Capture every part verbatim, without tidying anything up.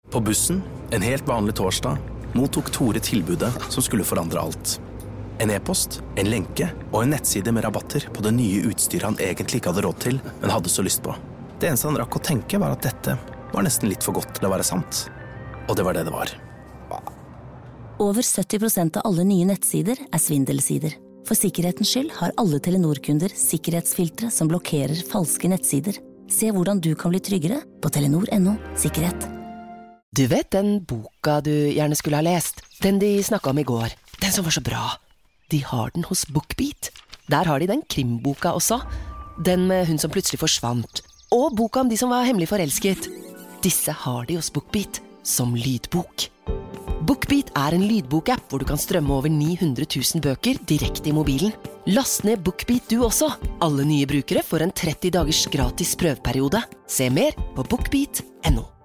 På bussen, en helt vanlig torsdag, mottok Tore tilbudet som skulle forandre alt. En e-post, en lenke og en nettside med rabatter på det nye utstyret han egentlig ikke hadde råd til, men hadde så lyst på. Det eneste han rakk å tenke var at dette var nesten litt for godt til å være sant. Og det var det det var. Over sytti prosent av alle nye nettsider er svindelsider. For sikkerhetens skyld har alle Telenor-kunder sikkerhetsfiltre som blokkerer falske nettsider. Se hvordan du kan bli tryggere på telenor punktum no sikkerhet. Du vet den boka du gjerne skulle ha lest? Den de snakket om i går. Den som var så bra. De har den hos BookBeat. Der har de den krimboka også. Den med hun som plutselig forsvant. Og boka om de som var hemmelig forelsket. Disse har de hos BookBeat som lydbok. BookBeat er en lydbokapp hvor du kan strømme over ni hundre tusen bøker direkte i mobilen. Last ned BookBeat du også. Alle nye brukere får en tretti dagers gratis prøveperiode. Se mer på bookbeat punktum no.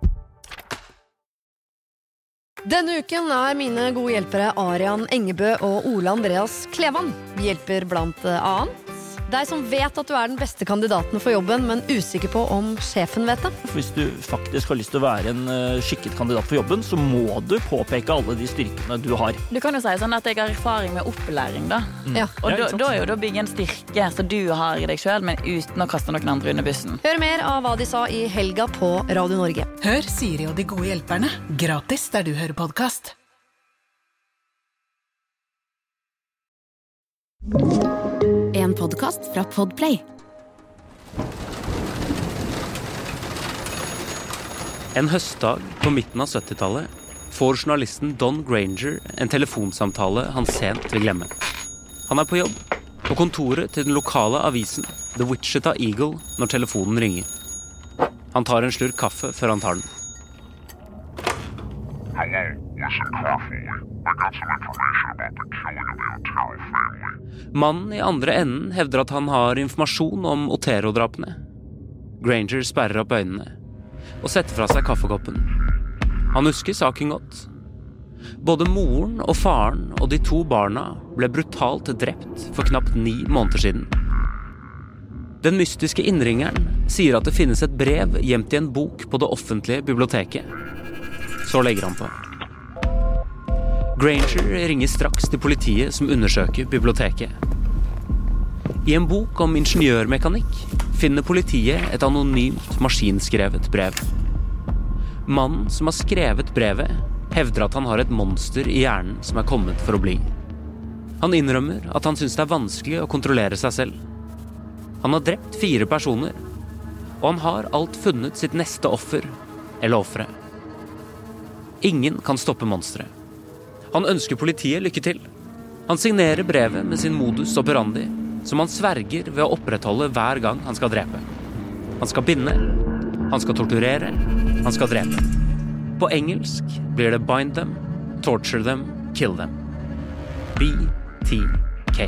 Denne uken er mine gode hjelpere Arian Engebø og Ole Andreas Klevan. Vi hjelper blant annet deg som vet at du er den beste kandidaten for jobben, men usikker på om sjefen vet det. Hvis du faktisk har lyst til å være en uh, skikket kandidat for jobben, så må du påpeke alle de styrkene du har. Du kan jo si sånn at jeg har erfaring med opplæring da. Mm. Ja. Og Ja, da, ikke sant? da er jo da bygge en styrke som du har i deg selv, men uten å kaste noen andre under bussen. Hør mer av hva de sa i helga på Radio Norge. Hør Siri og de gode hjelperne, gratis der du hører podcast. En podcast fra Podplay. En høstdag på midten av syttitallet får journalisten Don Granger en telefonsamtale han sent vil glemme. Han er på jobb på kontoret til den lokale avisen The Wichita Eagle når telefonen ringer. Han tar en slurk kaffe før han tar den. Mannen i andre enden hevder at han har informasjon om Otero-drapene. Granger sperrer opp øynene og setter fra seg kaffekoppen. Han husker saken godt. Både moren og faren og de to barna ble brutalt drept for knapt ni måneder siden. Den mystiske innringeren sier at det finnes et brev gjemt i en bok på det offentlige biblioteket. Så legger han på. Granger ringer straks til politiet som undersøker biblioteket. I en bok om ingeniørmekanikk finner politiet et anonymt maskinskrevet brev. Mannen som har skrevet brevet hevder at han har et monster i hjernen som er kommet for å bli. Han innrømmer at han synes det er vanskelig å kontrollere seg selv. Han har drept fire personer, og han har alt funnet sitt neste offer, eller offre. Ingen kan stoppe monsteret. Han ønsker politiet lykke til. Han signerer brevet med sin modus operandi, som han sverger ved å opprettholde hver gang han skal drepe. Han skal binde, han skal torturere, han skal drepe. På engelsk blir det bind them, torture them, kill them. B T K.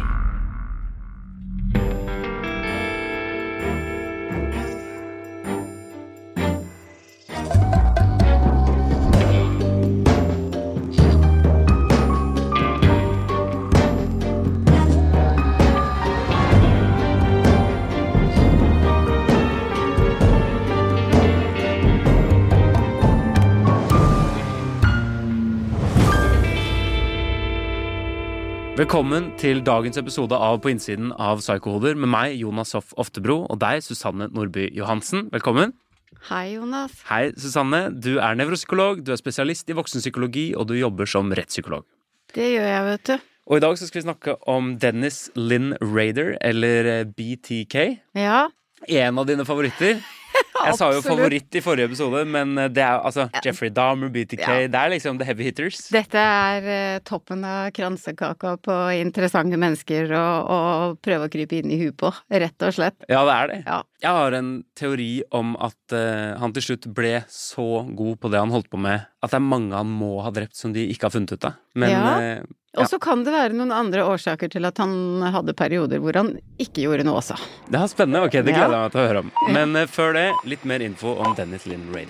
Velkommen til dagens episode av På innsiden av Psykohoder med meg, Jonas Hoff Oftebro, og deg, Susanne Nordby Johansen. Velkommen. Hei, Jonas. Hei, Susanne. Du er nevropsykolog, du er spesialist i voksenpsykologi, og du jobber som rettspsykolog. Det gjør jeg, vet du. Og i dag så skal vi snakke om Dennis Lynn Rader, eller B T K. Ja. En av dine favoritter. Jeg sa jo favoritt i forrige episode, men det er altså Jeffrey Dahmer, B T K, Ja. det er liksom the heavy hitters. Dette er eh, toppen av kransekaka på interessante mennesker og, og prøve å krype inn i huet på, rett og slett. Ja, det er det. Ja. Jeg har en teori om at eh, han til slutt ble så god på det han holdt på med, at det er mange han må ha drept som de ikke har funnet ut av. Men, Ja. eh, Og så kan det være noen andre årsaker til at han hadde perioder hvor han ikke gjorde noe også. det er spennende, ok, det Ja. gleder jeg meg til å høre om. Men eh, før det, litt mer info om Dennis Lynn Rader.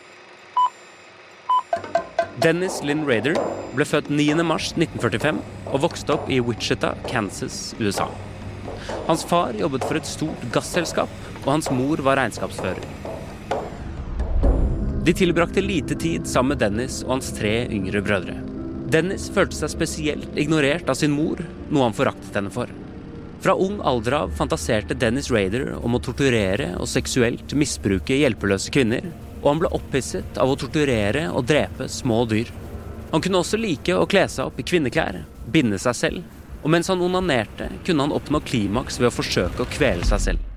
Dennis Lynn Rader ble født niende mars nitten førtifem og vokste opp i Wichita, Kansas, U S A. Hans far jobbet for et stort gasselskap, og hans mor var regnskapsfører. De tilbrakte lite tid sammen med Dennis og hans tre yngre brødre. Dennis følte seg spesielt ignorert av sin mor, noe han foraktet henne for. Fra ung alder av fantaserte Dennis Rader om å torturere og seksuelt misbruke hjelpeløse kvinner, og han ble opphisset av å torturere og drepe små dyr. Han kunne også like å kle seg opp i kvinneklær, binde seg selv, og mens han onanerte, kunne han oppnå klimaks ved å forsøke å kvele seg selv.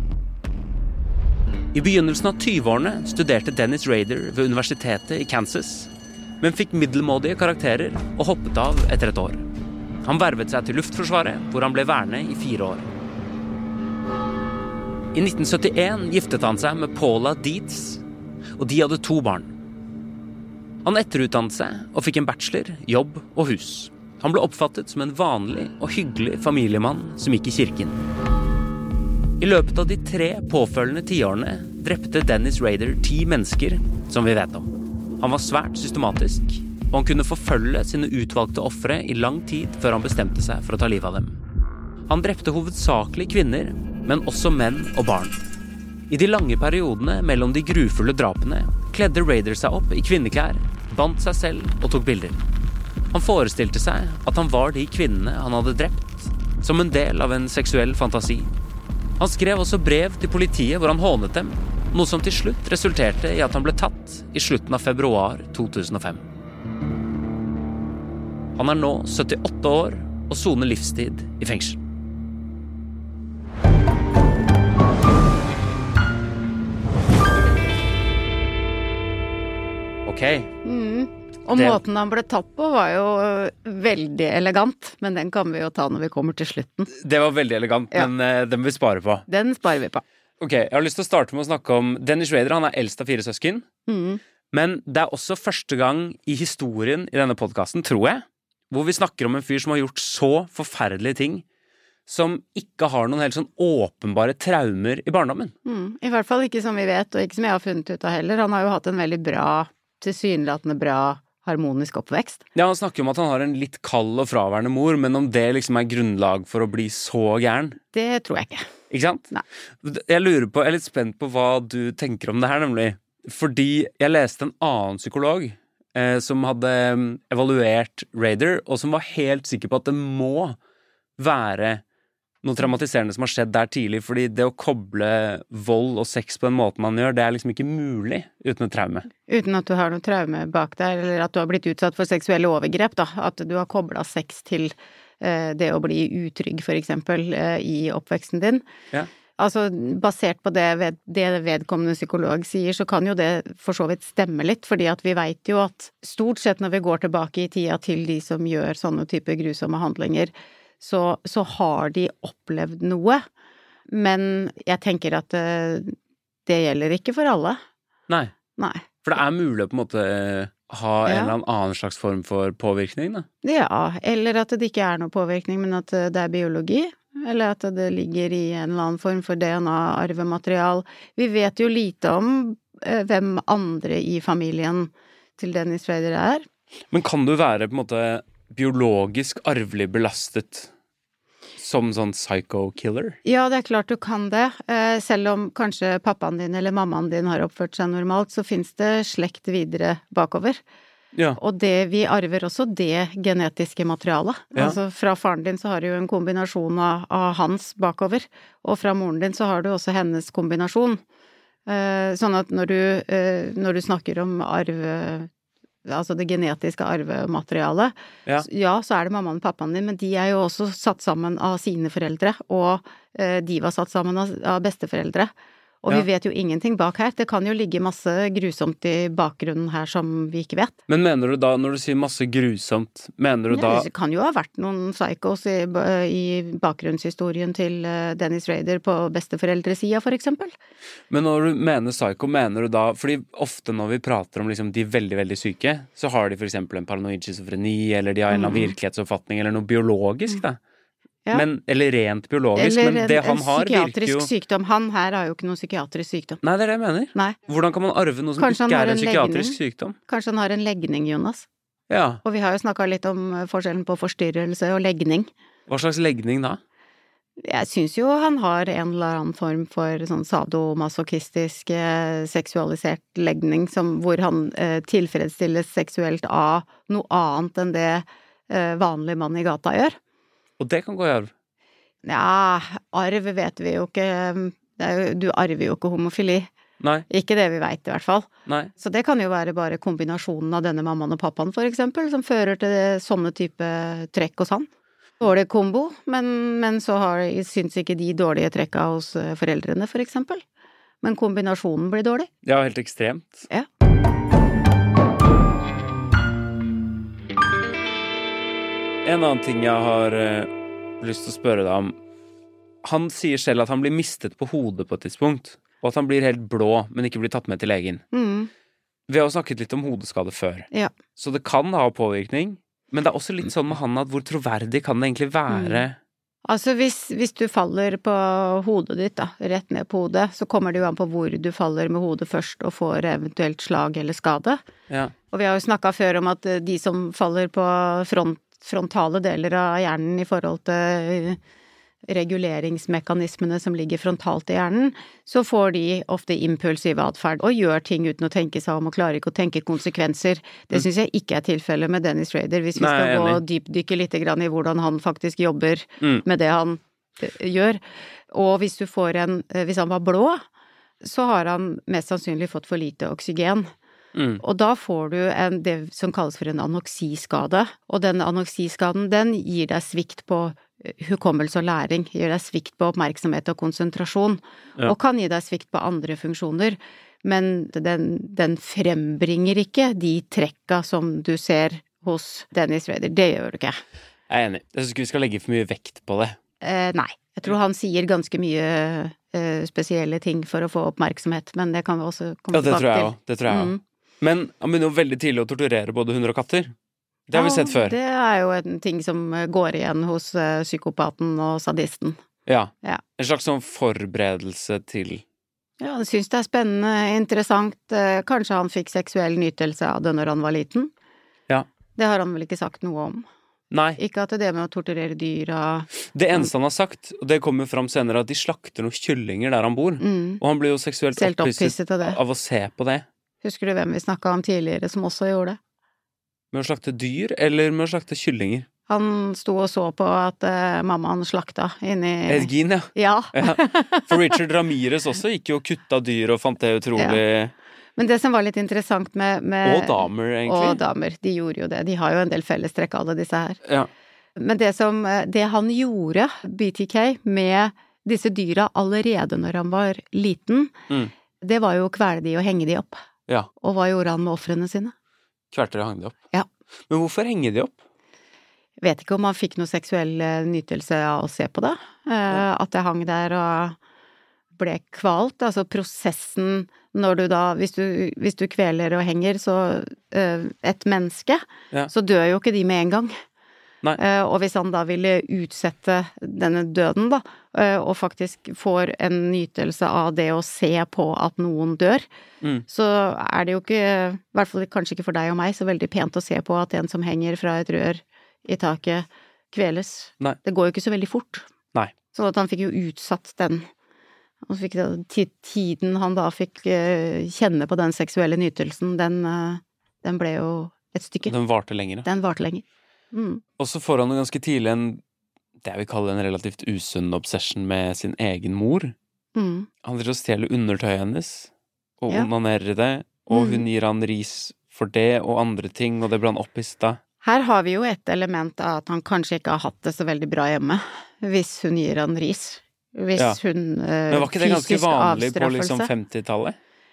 I begynnelsen av tyve-årene studerte Dennis Rader ved universitetet i Kansas, men fikk middelmådige karakterer og hoppet av etter et år. Han vervet seg til Luftforsvaret, hvor han ble værende i fire år. I nitten syttien giftet han seg med Paula Dietz, og de hadde to barn. Han etterutdannet seg og fikk en bachelor, jobb og hus. Han ble oppfattet som en vanlig og hyggelig familiemann som gikk i kirken. I løpet av de tre påfølgende tiårene drepte Dennis Rader ti mennesker, som vi vet om. Han var svært systematisk, og han kunne forfølge sine utvalgte ofre i lang tid før han bestemte seg for å ta livet av dem. Han drepte hovedsakelig kvinner, men også menn og barn. I de lange periodene mellom de grufulle drapene kledde Rader seg opp i kvinneklær, bandt seg selv og tok bilder. Han forestilte seg at han var de kvinnene han hadde drept, som en del av en seksuell fantasi. Han skrev også brev til politiet hvor han hånet dem, noe som til slutt resulterte i at han ble tatt i slutten av februar to tusen og fem. Han er nå syttiåtte år og soner livstid i fengsel. Ok. Mm. Og det... måten han ble tatt på var jo veldig elegant, men den kan vi jo ta når vi kommer til slutten. Det var veldig elegant, ja. Men uh, den vil vi spare på. Den sparer vi på. Ok, jeg har lyst til å starte med å snakke om Dennis Rader. Han er eldst av fire søsken. Mm. Men det er også første gang i historien i denne podcasten, tror jeg, hvor vi snakker om en fyr som har gjort så forferdelige ting, som ikke har noen helt sånn åpenbare traumer i barndommen. Mm. I hvert fall ikke som vi vet, og ikke som jeg har funnet ut av heller. Han har jo hatt en veldig bra, tilsynelatende bra, harmonisk oppvekst. Ja, han snakker om at han har en litt kald og fraværende mor, men om det liksom er grunnlag for å bli så gæren. Det tror jeg ikke. Ikke sant? Nei. Jeg lurer på, jeg er litt spent på hva du tenker om det her, nemlig. Fordi jeg leste en annen psykolog eh, som hadde evaluert Rader, og som var helt sikker på at det må være noe traumatiserende som har skjedd der tidlig, fordi det å koble vold og sex på den måten man gjør, det er liksom ikke mulig uten et traume. Uten at du har noe traume bak der, eller at du har blitt utsatt for seksuelle overgrep, da. At du har koblet sex til eh, det å bli utrygg, for eksempel, eh, i oppveksten din. Ja. Altså, basert på det, ved, det vedkommende psykolog sier, så kan jo det for så vidt stemme litt, fordi at vi vet jo at stort sett når vi går tilbake i tida til de som gjør sånne type grusomme handlinger, Så, så har de opplevd noe, men jeg tenker at det, det gjelder ikke for alle. Nei. Nei. For det er mulig å på en måte ha en Ja. eller annen annen slags form for påvirkning, da. Ja, eller at det ikke er noe påvirkning, men at det er biologi, eller at det ligger i en eller annen form for D N A-arvematerial. Vi vet jo lite om eh, hvem andre i familien til Dennis Rader er. Men kan du være på en måte biologisk arvelig belastet som sånn psycho-killer? Ja, det er klart du kan det. Eh, selv om kanskje pappaen din eller mammaen din har oppført seg normalt, så finnes det slekt videre bakover. Ja. Og det, vi arver også det genetiske materialet. Ja. Altså fra faren din så har du jo en kombinasjon av, av hans bakover, og fra moren din så har du også hennes kombinasjon. Eh, sånn at når du, eh, når du snakker om arv, altså det genetiske arvematerialet, Ja. ja, så er det mammaen og pappaen din, men de er jo også satt sammen av sine foreldre, og eh, de var satt sammen av, av besteforeldre. Og Ja. vi vet jo ingenting bak her. Det kan jo ligge masse grusomt i bakgrunnen her som vi ikke vet. Men mener du da, når du sier masse grusomt, mener du da Ja, det kan jo ha vært noen psychos i, i bakgrunnshistorien til eh, Dennis Rader på besteforeldresida, for eksempel. Men når du mener psycho, mener du da, fordi ofte når vi prater om liksom de veldig, veldig syke, så har de for eksempel en paranoid schizofreni, eller de har en eller annen virkelighetsoppfatning, eller noe biologisk da. Ja. Men, eller rent biologisk, Eller men det en, han en har virker psykiatrisk jo... sykdom. Han her har jo ikke noen psykiatrisk sykdom. Nei, det er det jeg mener. Nei. Hvordan kan man arve noe som Kanskje han ikke har er en en psykiatrisk legning? sykdom? Kanskje han har en legning, Jonas. Ja. Og vi har jo snakket litt om forskjellen på forstyrrelse og legning. Hva slags legning da? Jeg synes jo han har en eller annen form for sånn sadomasochistisk eh, seksualisert legning, som, hvor han eh, tilfredsstilles seksuelt av noe annet enn det eh, vanlig mann i gata gjør. Og det kan gå i arv? Ja, arv vet vi jo ikke. Det er jo, du arver jo ikke homofili. Nei. Ikke det vi vet i hvert fall. Nei. Så det kan jo være bare kombinasjonen av denne mammaen og pappaen for eksempel, som fører til sånne type trekk hos han. Dårlig kombo, men, men så har, syns ikke de dårlige trekka hos foreldrene for eksempel. Men kombinasjonen blir dårlig. Ja, helt ekstremt. Ja. En annen ting jeg har uh, lyst til å spørre deg om. Han sier selv at han blir mistet på hodet på et tidspunkt, og at han blir helt blå, men ikke blir tatt med til legen. Mm. Vi har jo snakket litt om hodeskade før, Ja. så det kan ha påvirkning. Men det er også litt sånn med han at hvor troverdig kan det egentlig være? Mm. Altså hvis, hvis du faller på hodet ditt da, rett ned på hodet, så kommer det jo an på hvor du faller med hodet først og får eventuelt slag eller skade. Ja. Og vi har jo snakket før om at de som faller på front, frontale deler av hjernen i forhold til reguleringsmekanismene som ligger frontalt i hjernen, så får de ofte impulsiv adferd og gjør ting uten å tenke seg om og klarer ikke å tenke konsekvenser. Det synes jeg ikke er tilfellet med Dennis Rader, hvis vi Nei, skal gå enig. og dypdykke litt grann i hvordan han faktisk jobber Mm. med det han uh, gjør. Og hvis du får en, uh, hvis han var blå, så har han mest sannsynlig fått for lite oksygen. Mm. Og da får du en, det som kalles for en anoksiskade, og den anoksiskaden, den gir deg svikt på hukommelse og læring, gir deg svikt på oppmerksomhet og konsentrasjon, Ja. og kan gi deg svikt på andre funksjoner, men den, den frembringer ikke de trekka som du ser hos Dennis Rader. Det gjør du ikke. Jeg er enig. Jeg synes ikke vi skal legge for mye vekt på det. Eh, nei, jeg tror han sier ganske mye eh, spesielle ting for å få oppmerksomhet, men det kan vi også komme Ja, det tilbake tror jeg til. også. Det tror jeg også. Mm. Men han begynner jo veldig tidlig å torturere både hunder og katter. Det har vi sett før. Det er jo en ting som går igjen hos uh, psykopaten og sadisten. Ja. Ja. En slags sånn forberedelse til Ja, jeg synes det er spennende, interessant. Uh, kanskje han fikk seksuell nytelse av det når han var liten. Ja. Det har han vel ikke sagt noe om. Nei. Ikke at det med å torturere dyr og Det eneste han har sagt, og det kommer jo fram senere, at de slakter noen kyllinger der han bor. mm, Og han blir jo seksuelt Selv opphisset opphisset av det. av å se på det. Husker du hvem vi snakket om tidligere som også gjorde det? Med å slakte dyr, eller med å slakte kyllinger? Han sto og så på at uh, mammaen slakta inni Edgin, ja. Ja. Ja. For Richard Ramirez også gikk jo og kutta dyr og fant det utrolig Men det som var litt interessant med, med Og damer, egentlig. Og damer, de gjorde jo det. De har jo en del fellestrekk, alle disse her. Ja. Men det som, det han gjorde, B T K, med disse dyra allerede når han var liten, Mm. det var jo å kvele de og henge de opp. Ja. Og hva gjorde han med ofrene sine? Kvelte og hang de opp. Ja. Men hvorfor henger de opp? Vet ikke om han fikk noe seksuell eh, nytelse av å se på det. Eh, at jeg hang der og ble kvalt. Altså prosessen når du da, hvis du, hvis du kveler og henger, så eh, et menneske, Ja. så dør jo ikke de med en gang. Nei. Eh, og hvis han da ville utsette denne døden da, eh, og faktisk får en nytelse av det å se på at noen dør, Mm. så er det jo ikke, i hvert fall kanskje ikke for deg og meg, så veldig pent å se på at en som henger fra et rør i taket kveles. Nei. Det går jo ikke så veldig fort. Nei. Så at han fikk jo utsatt den. Og så fikk det, ti- tiden han da fikk eh, kjenne på den seksuelle nytelsen, den, eh, den ble jo et stykke. Den varte lenger. Den varte lenger. Mm. Og så får han jo ganske tidlig en, det jeg vil kalle en relativt usunn obsession med sin egen mor. Mm. Han driver og stjeler undertøyet hennes, og Ja. onanerer det, og Mm. hun gir han ris for det, og andre ting, og det blir han opphisset av. Her har vi jo et element av at han kanskje ikke har hatt det så veldig bra hjemme, hvis hun gir han ris. Hvis Ja. hun eh, Men var ikke det ganske fysisk vanlig på liksom avstraffelse. femtitallet?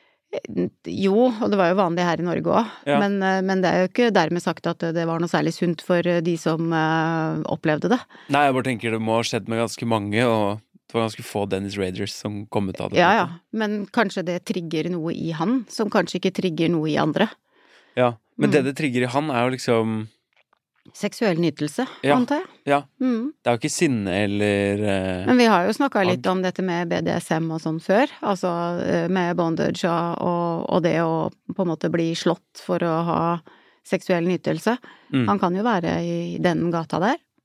Jo, og det var jo vanlig her i Norge også, Ja. men, eh, men det er jo ikke dermed sagt at det var noe særlig sunt for eh, de som eh, opplevde det. Nei, jeg bare tenker det må ha skjedd med ganske mange, og det var ganske få Dennis Raiders som kom ut av det. Ja, ja, men kanskje det trigger noe i han, som kanskje ikke trigger noe i andre. Ja, men Mm. det det trigger i han er jo liksom, Seksuell nytelse, Ja. antar jeg. ja, Mm. det er jo ikke sinne eller eh, Men vi har jo snakket litt Agg. om dette med B D S M og sånn før, altså eh, med bondage og, og, og det å på en måte bli slått for å ha seksuell nytelse. Mm. Han kan jo være i den gata der.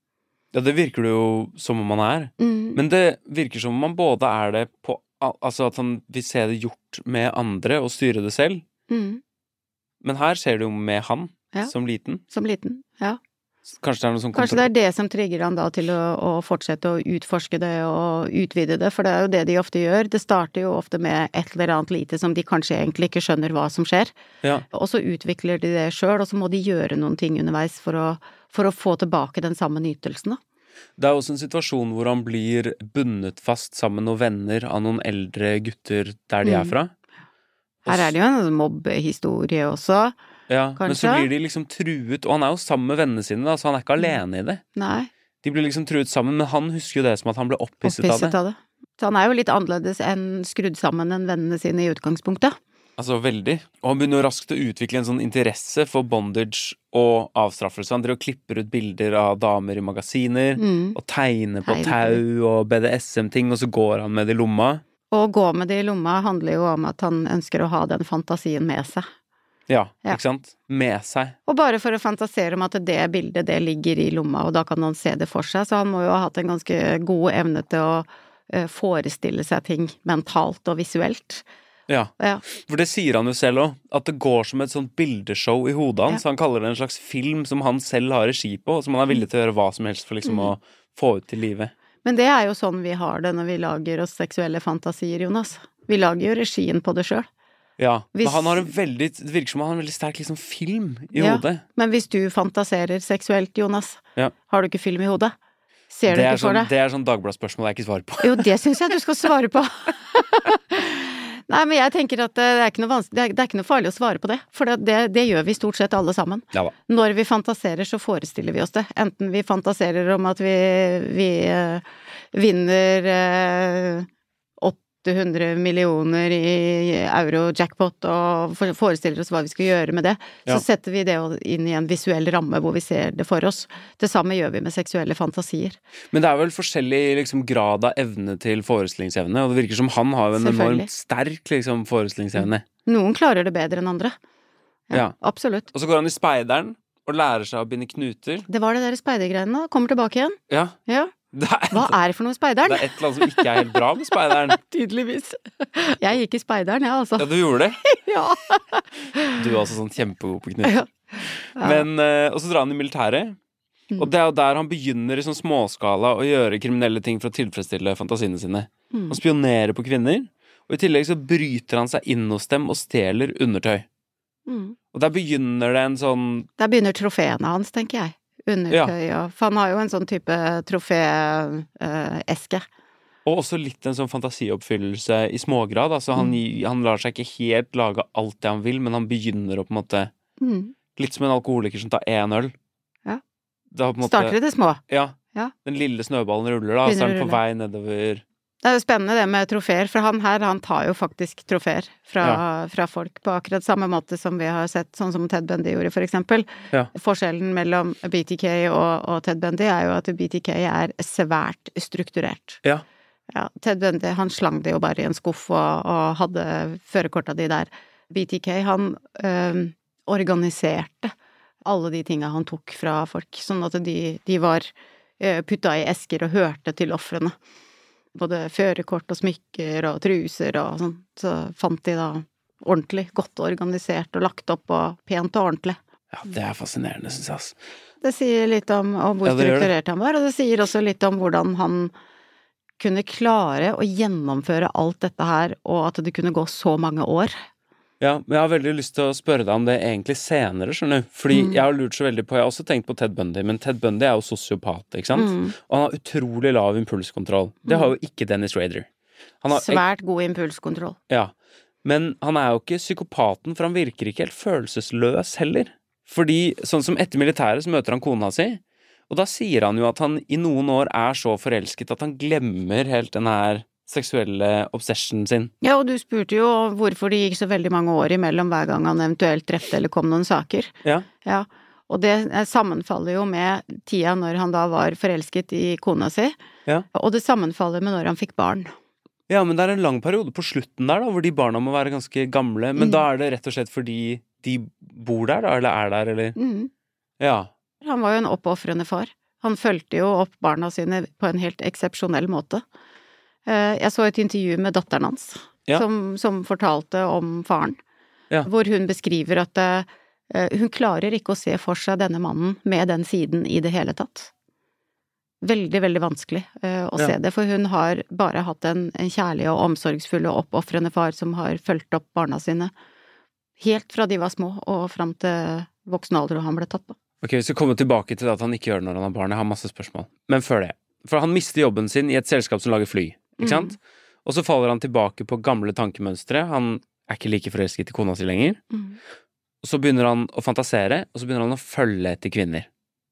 Ja, det virker det jo som om han er. Mm. Men det virker som om han både er det på Altså at han vil se det gjort med andre og styre det selv. Mm. Men her ser du jo med han Ja. som liten. Som liten, ja. Kanskje det er noe sånn Kanskje det er det som trigger han da til å, å fortsette å utforske det og utvide det, for det er jo det de ofte gjør. Det starter jo ofte med et eller annet lite som de kanskje egentlig ikke skjønner hva som skjer. Ja. Og så utvikler de det selv, og så må de gjøre noen ting underveis for å, for å få tilbake den samme nytelsen da. Det er også en situasjon hvor han blir bundet fast sammen med noen venner av noen eldre gutter der de Mm. er fra. Her er det jo en mobbehistorie også. Ja, men så Kanskje? blir de liksom truet, og han er jo sammen med vennene sine da, så han er ikke alene i det. Nei, De blir liksom truet sammen, men han husker jo det som at han ble opphisset, opphisset av det. av det. Så han er jo litt annerledes enn skrudd sammen enn vennene sine i utgangspunktet. Altså veldig. Og han begynner jo raskt å utvikle en sånn interesse for bondage og avstraffelse. Han driver og klipper ut bilder av damer i magasiner, Mm. og tegner på Tegner. tau og B D S M-ting, og så går han med det i lomma. Å gå med det i lomma handler jo om at han ønsker å ha den fantasien med seg. Ja, Ja. ikke sant? Med seg. Og bare for å fantasere om at det bildet, det ligger i lomma, og da kan han se det for seg, så han må jo ha hatt en ganske god evne til å eh, forestille seg ting mentalt og visuelt. Ja, Ja. for det sier han jo selv også, at det går som et sånt bildeshow i hodet hans. Ja. Han kaller det en slags film som han selv har regi på, og som han er villig til å gjøre hva som helst for liksom å få ut til livet. Men det er jo sånn vi har det når vi lager oss seksuelle fantasier, Jonas. Vi lager jo regien på det selv. Ja, Hvis- men han har en veldig, det virker som han har en veldig sterk liksom film i Ja. hodet. Men hvis du fantaserer seksuelt, Jonas, Ja. har du ikke film i hodet? Ser du Det er, ikke for sånn, deg? det er sånn Dagbladet-spørsmål jeg ikke svarer på. Jo, det synes jeg du skal svare på. Nei, men jeg tenker at det er ikke noe vanskelig, det er, det er ikke noe farlig å svare på det, for det, det, det gjør vi stort sett alle sammen. Ja da. Når vi fantaserer, så forestiller vi oss det. Enten vi fantaserer om at vi, vi eh, vinner eh, åtte hundre millioner i euro-jackpot og for- forestiller oss hva vi skal gjøre med det, så Ja. setter vi det inn i en visuell ramme hvor vi ser det for oss. Det samme gjør vi med seksuelle fantasier. Men det er vel forskjellig liksom, grad av evne til forestillingsevne, og det virker som han har jo en Selvfølgelig. enormt sterk liksom, forestillingsevne. Noen klarer det bedre enn andre. Ja. Absolutt. Og så går han i speideren og lærer seg å binde knuter. Det var det der speidergreiene da. Kommer tilbake igjen. Ja, Ja. det er, Hva er det for noe speideren? det er et eller annet som ikke er helt bra med speideren. Tydeligvis. Jeg gikk i speideren, jeg, altså. Ja, du gjorde det. Ja. Du er også sånn kjempegod på knuter. Ja. Men, eh, og så drar han i militæret. Mm. Og det er jo der han begynner i sånn småskala å gjøre kriminelle ting for å tilfredsstille fantasiene sine. Mm. Han spionerer på kvinner, og i tillegg så bryter han seg inn hos dem og stjeler undertøy. Mm. Og der begynner det en sånn Der begynner trofeene hans, tenker jeg. Undertøy og For han har jo en sånn type trofé-eske. Og også litt en sånn fantasioppfyllelse i smågrad. Altså han, Mm. han lar seg ikke helt lage alt det han vil, men han begynner å på en måte Mm. Litt som en alkoholiker som tar én øl. Ja. Det har på en måte, Starter i det små. Ja. Ja. Den lille snøballen ruller, da, og så Begynner er å den på rulle. vei nedover. Det er jo spennende det med trofeer, for han her, han tar jo faktisk trofeer fra, Ja. fra folk på akkurat samme måte som vi har sett, sånn som Ted Bundy gjorde, for eksempel. Ja. Forskjellen mellom B T K og, og Ted Bundy er jo at B T K er svært strukturert. Ja. Ja, Ted Bundy, han slang det jo bare i en skuff og, og hadde førerkorta de der. B T K, han øhm, organiserte alle de tinga han tok fra folk, sånn at de, de var øh, putta i esker og hørte til ofrene. Både førerkort og smykker og truser og sånn, så fant de da ordentlig, godt organisert og lagt opp og pent og ordentlig. Ja, det er fascinerende, synes jeg, ass. Det sier litt om, om hvor Ja, det gjør det. strukturert han var, og det sier også litt om hvordan han kunne klare å gjennomføre alt dette her, og at det kunne gå så mange år. Ja, men jeg har veldig lyst til å spørre deg om det egentlig senere, skjønner du. Fordi Mm. jeg har lurt så veldig på, jeg har også tenkt på Ted Bundy, men Ted Bundy er jo sosiopat, ikke sant? Mm. Og han har utrolig lav impulskontroll. Det har jo ikke Dennis Rader. Han har, Svært god impulskontroll. Ja, men han er jo ikke psykopaten, for han virker ikke helt følelsesløs heller. Fordi, sånn som etter militæret så møter han kona si, og da sier han jo at han i noen år er så forelsket at han glemmer helt den her seksuelle obsessionen sin. Ja, og du spurte jo hvorfor det gikk så veldig mange år imellom hver gang han eventuelt drepte eller kom noen saker. Ja. Ja, og det sammenfaller jo med tida når han da var forelsket i kona si, Ja. og det sammenfaller med når han fikk barn. Ja, men det er en lang periode på slutten der da, hvor de barna må være ganske gamle, men Mm. da er det rett og slett fordi de bor der da, eller er der, eller? Mm. Ja. Han var jo en oppofrende far. Han fulgte jo opp barna sine på en helt eksepsjonell måte. Jeg så et intervju med datteren hans, ja. som, som fortalte om faren, ja. hvor hun beskriver at uh, hun klarer ikke å se for seg denne mannen med den siden i det hele tatt. Veldig, veldig vanskelig uh, å ja. se det, for hun har bare hatt en, en kjærlig og omsorgsfull og oppofrende far som har fulgt opp barna sine helt fra de var små og frem til voksen alder og han ble tatt på. Ok, vi skal komme tilbake til at han ikke gjør det når han har barn. Jeg har masse spørsmål. Men før det, for han mister jobben sin i et selskap som lager fly, ikke sant? Mm. Og så faller han tilbake på gamle tankemønstre. Han er ikke like forelsket i kona si lenger. Mm. Og så begynner han å fantasere, og så begynner han å følge etter kvinner.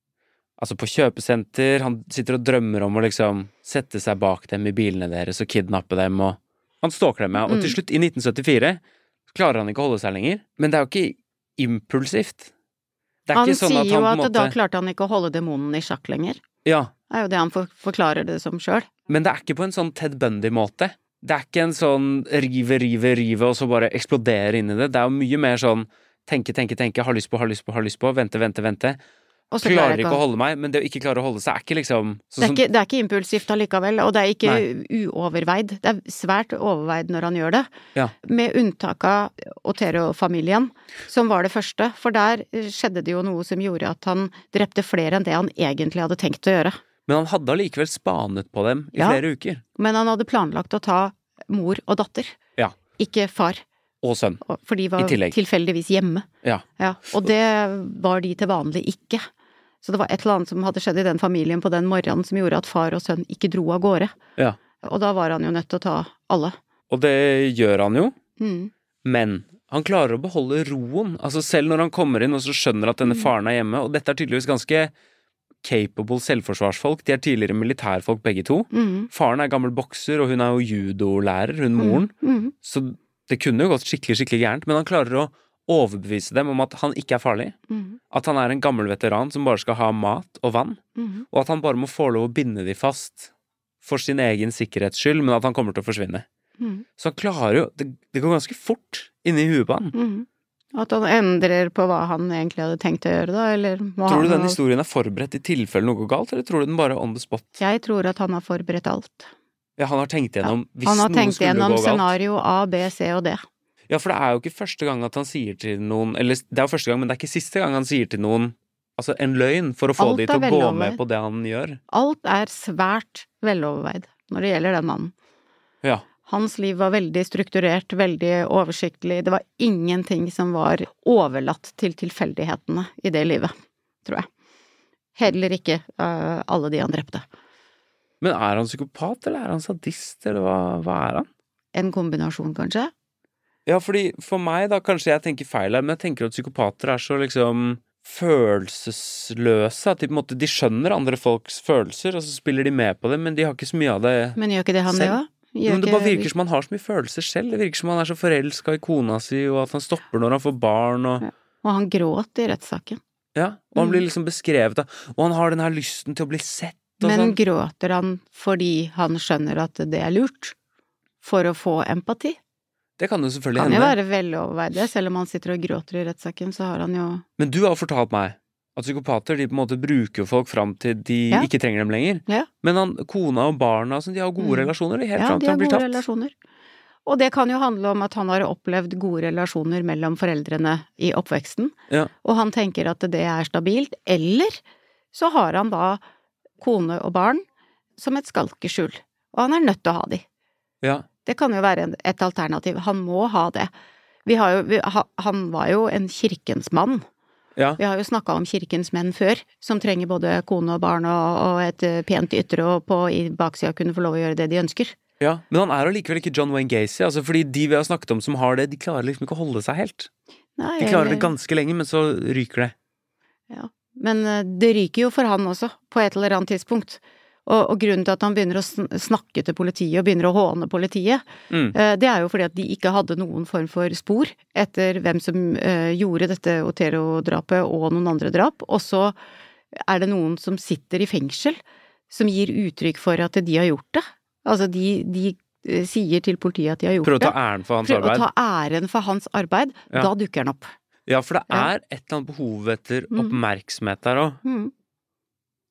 Altså på kjøpesenter, han sitter og drømmer om å liksom sette seg bak dem i bilene deres og kidnappe dem, og han stalker dem, ja. Og til slutt, i nitten syttifire, klarer han ikke å holde seg lenger. Men det er jo ikke impulsivt. Det er han ikke sånn sier at jo han, at måte... da klarte han ikke å holde demonen i sjakk lenger. Ja. Det er jo det han for, forklarer det som selv. Men det er ikke på en sånn Ted Bundy-måte. Det er ikke en sånn rive, rive, rive, og så bare eksplodere inn i det. Det er jo mye mer sånn tenke, tenke, tenke, har lyst på, har lyst på, har lyst på, vente, vente, vente. Klarer ikke å holde meg, men det å ikke klare å holde seg er ikke liksom... Så, det, er ikke, det er ikke impulsivt allikevel, og det er ikke nei. uoverveid. Det er svært overveid når han gjør det. Ja. Med unntak av Otero-familien, som var det første. For der skjedde det jo noe som gjorde at han drepte flere enn det han egentlig hadde tenkt å gjøre. Men han hadde allikevel spanet på dem i ja, flere uker. Men han hadde planlagt å ta mor og datter. Ja. Ikke far. Og sønn. For de var tilfeldigvis hjemme. Ja. Ja. Og det var de til vanlig ikke. Så det var et eller annet som hadde skjedd i den familien på den morgenen som gjorde at far og sønn ikke dro av gårde. Ja. Og da var han jo nødt til å ta alle. Og det gjør han jo. Mm. Men han klarer å beholde roen. Altså selv når han kommer inn og så skjønner at denne faren er hjemme, og dette er tydeligvis ganske capable selvforsvarsfolk. De er tidligere militærfolk begge to. Mm. Faren er gammel bokser, og hun er jo judolærer, hun moren. Mm. Mm. Så det kunne jo gått skikkelig, skikkelig gærent, men han klarer å overbevise dem om at han ikke er farlig. Mm. At han er en gammel veteran som bare skal ha mat og vann. Mm. Og at han bare må få lov å binde de fast for sin egen sikkerhets skyld, men at han kommer til å forsvinne. Mm. Så han klarer jo, det, det går ganske fort inni huet på han. Mm. At han endrer på hva han egentlig hadde tenkt å gjøre da, eller må Tror du han den ha... historien er forberedt i tilfelle noe går galt, eller tror du den bare er on the spot? Jeg tror at han har forberedt alt. Ja, han har tenkt gjennom, ja. hvis han har noe tenkt skulle gjennom gå galt. Scenario A, B, C og D. Ja, for det er jo ikke første gang at han sier til noen, eller det er jo første gang, men det er ikke siste gang han sier til noen, altså en løgn for å få de til å gå med på det han gjør. Alt er svært veloverveid når det gjelder den mannen. Ja. Hans liv var veldig strukturert, veldig oversiktlig. Det var ingenting som var overlatt til tilfeldighetene i det livet, tror jeg. Heller ikke uh, alle de han drepte. Men er han psykopat, eller er han sadist, eller hva, hva er han? En kombinasjon, kanskje? Ja, fordi for meg da, kanskje jeg tenker feil her, men jeg tenker at psykopater er så liksom følelsesløse, at de på en måte, de skjønner andre folks følelser, og så spiller de med på det, men de har ikke så mye av det selv. Men gjør ikke det han det også? Men det bare virker som han har så mye følelser selv, det virker som han er så forelsket i kona si, og at han stopper når han får barn, og... Ja. Og han gråt i rettssaken. Ja, og han blir liksom beskrevet da, og han har den her lysten til å bli sett, og men sånn. gråter han fordi han skjønner at det er lurt? For å få empati? Det kan jo selvfølgelig hende. Kan jo være veloverveid, selv om han sitter og gråter i rettssaken, så har han jo... Men du har fortalt meg at psykopater, de på en måte bruker folk fram til de ja. ikke trenger dem lenger. Ja. Men han, kona og barna, de har gode mm. relasjoner, de helt ja, fram til han blir tatt. Ja, de har gode relasjoner. Og det kan jo handle om at han har opplevd gode relasjoner mellom foreldrene i oppveksten, ja. og han tenker at det er stabilt, eller så har han da kone og barn som et skalkeskjul, og han er nødt til å ha de. Ja. Det kan jo være et alternativ. Han må ha det. Vi har jo, vi, ha, han var jo en kirkens mann. Ja. Vi har jo snakket om kirkens menn før, som trenger både kone og barn og, og et pent ytre, og på i baksida kunne få lov å gjøre det de ønsker. Ja, men han er jo likevel ikke John Wayne Gacy, altså fordi de vi har snakket om som har det, de klarer liksom ikke å holde seg helt. Nei, de klarer eller... det ganske lenge, men så ryker det. Ja, men det ryker jo for han også, på et eller annet tidspunkt. Og, og grunnen til at han begynner å snakke til politiet og begynner å håne politiet, mm. det er jo fordi at de ikke hadde noen form for spor etter hvem som uh, gjorde dette Otero-drapet og noen andre drap, og så er det noen som sitter i fengsel som gir uttrykk for at de har gjort det. Altså de, de uh, sier til politiet at de har gjort det. Prøv å ta æren for hans Prøv arbeid. Prøv å ta æren for hans arbeid, ja. Da dukker han opp. Ja, for det er et eller annet behov etter oppmerksomhet der også. Mm.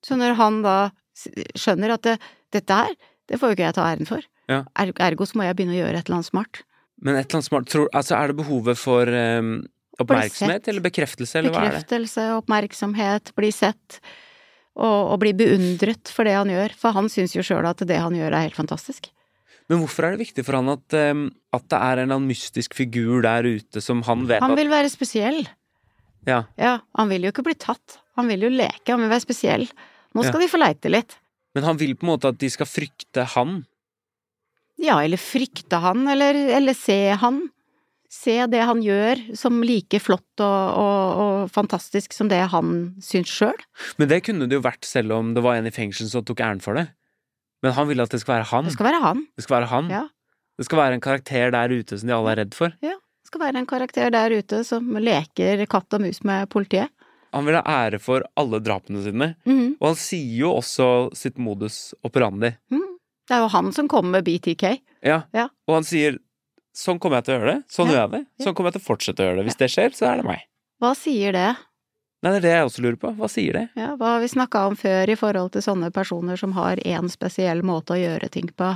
Så når han da skjønner at det, dette her, det får jo ikke jeg ta æren for. Ja. Er, ergo så må jeg begynne å gjøre et eller annet smart. Men et eller annet smart, tror, altså er det behovet for um, oppmerksomhet eller bekreftelse, eller hva er det? Bekreftelse, oppmerksomhet, bli sett, og, og bli beundret for det han gjør. For han synes jo selv at det han gjør er helt fantastisk. Men hvorfor er det viktig for han at, um, at det er en eller annen mystisk figur der ute som han vet Han at... vil være spesiell. Ja. Ja, han vil jo ikke bli tatt. Han vil jo leke, han vil være spesiell. Nå skal Ja. de få leite litt. Men han vil på en måte at de skal frykte han. Ja, eller frykte han, eller, eller se han. Se det han gjør som like flott og, og, og fantastisk som det han syns selv. Men det kunne det jo vært selv om det var en i fengsel som tok æren for det. Men han vil at det skal være han. Det skal være han. Det skal være han. Ja. Det skal være en karakter der ute som de alle er redd for. Ja, det skal være en karakter der ute som leker katt og mus med politiet. Han vil ha ære for alle drapene sine. Mhm. Og han sier jo også sitt modus operandi. Mhm. Det er jo han som kommer med B T K. Ja. Ja. Og han sier sånn kommer jeg til å gjøre det. Sånn Ja. gjør jeg det. Sånn kommer jeg til å fortsette å gjøre det. Hvis det skjer, så er det meg. Hva sier det? Nei, det er det jeg også lurer på. Hva sier det? Ja, hva har vi snakket om før i forhold til sånne personer som har en spesiell måte å gjøre ting på,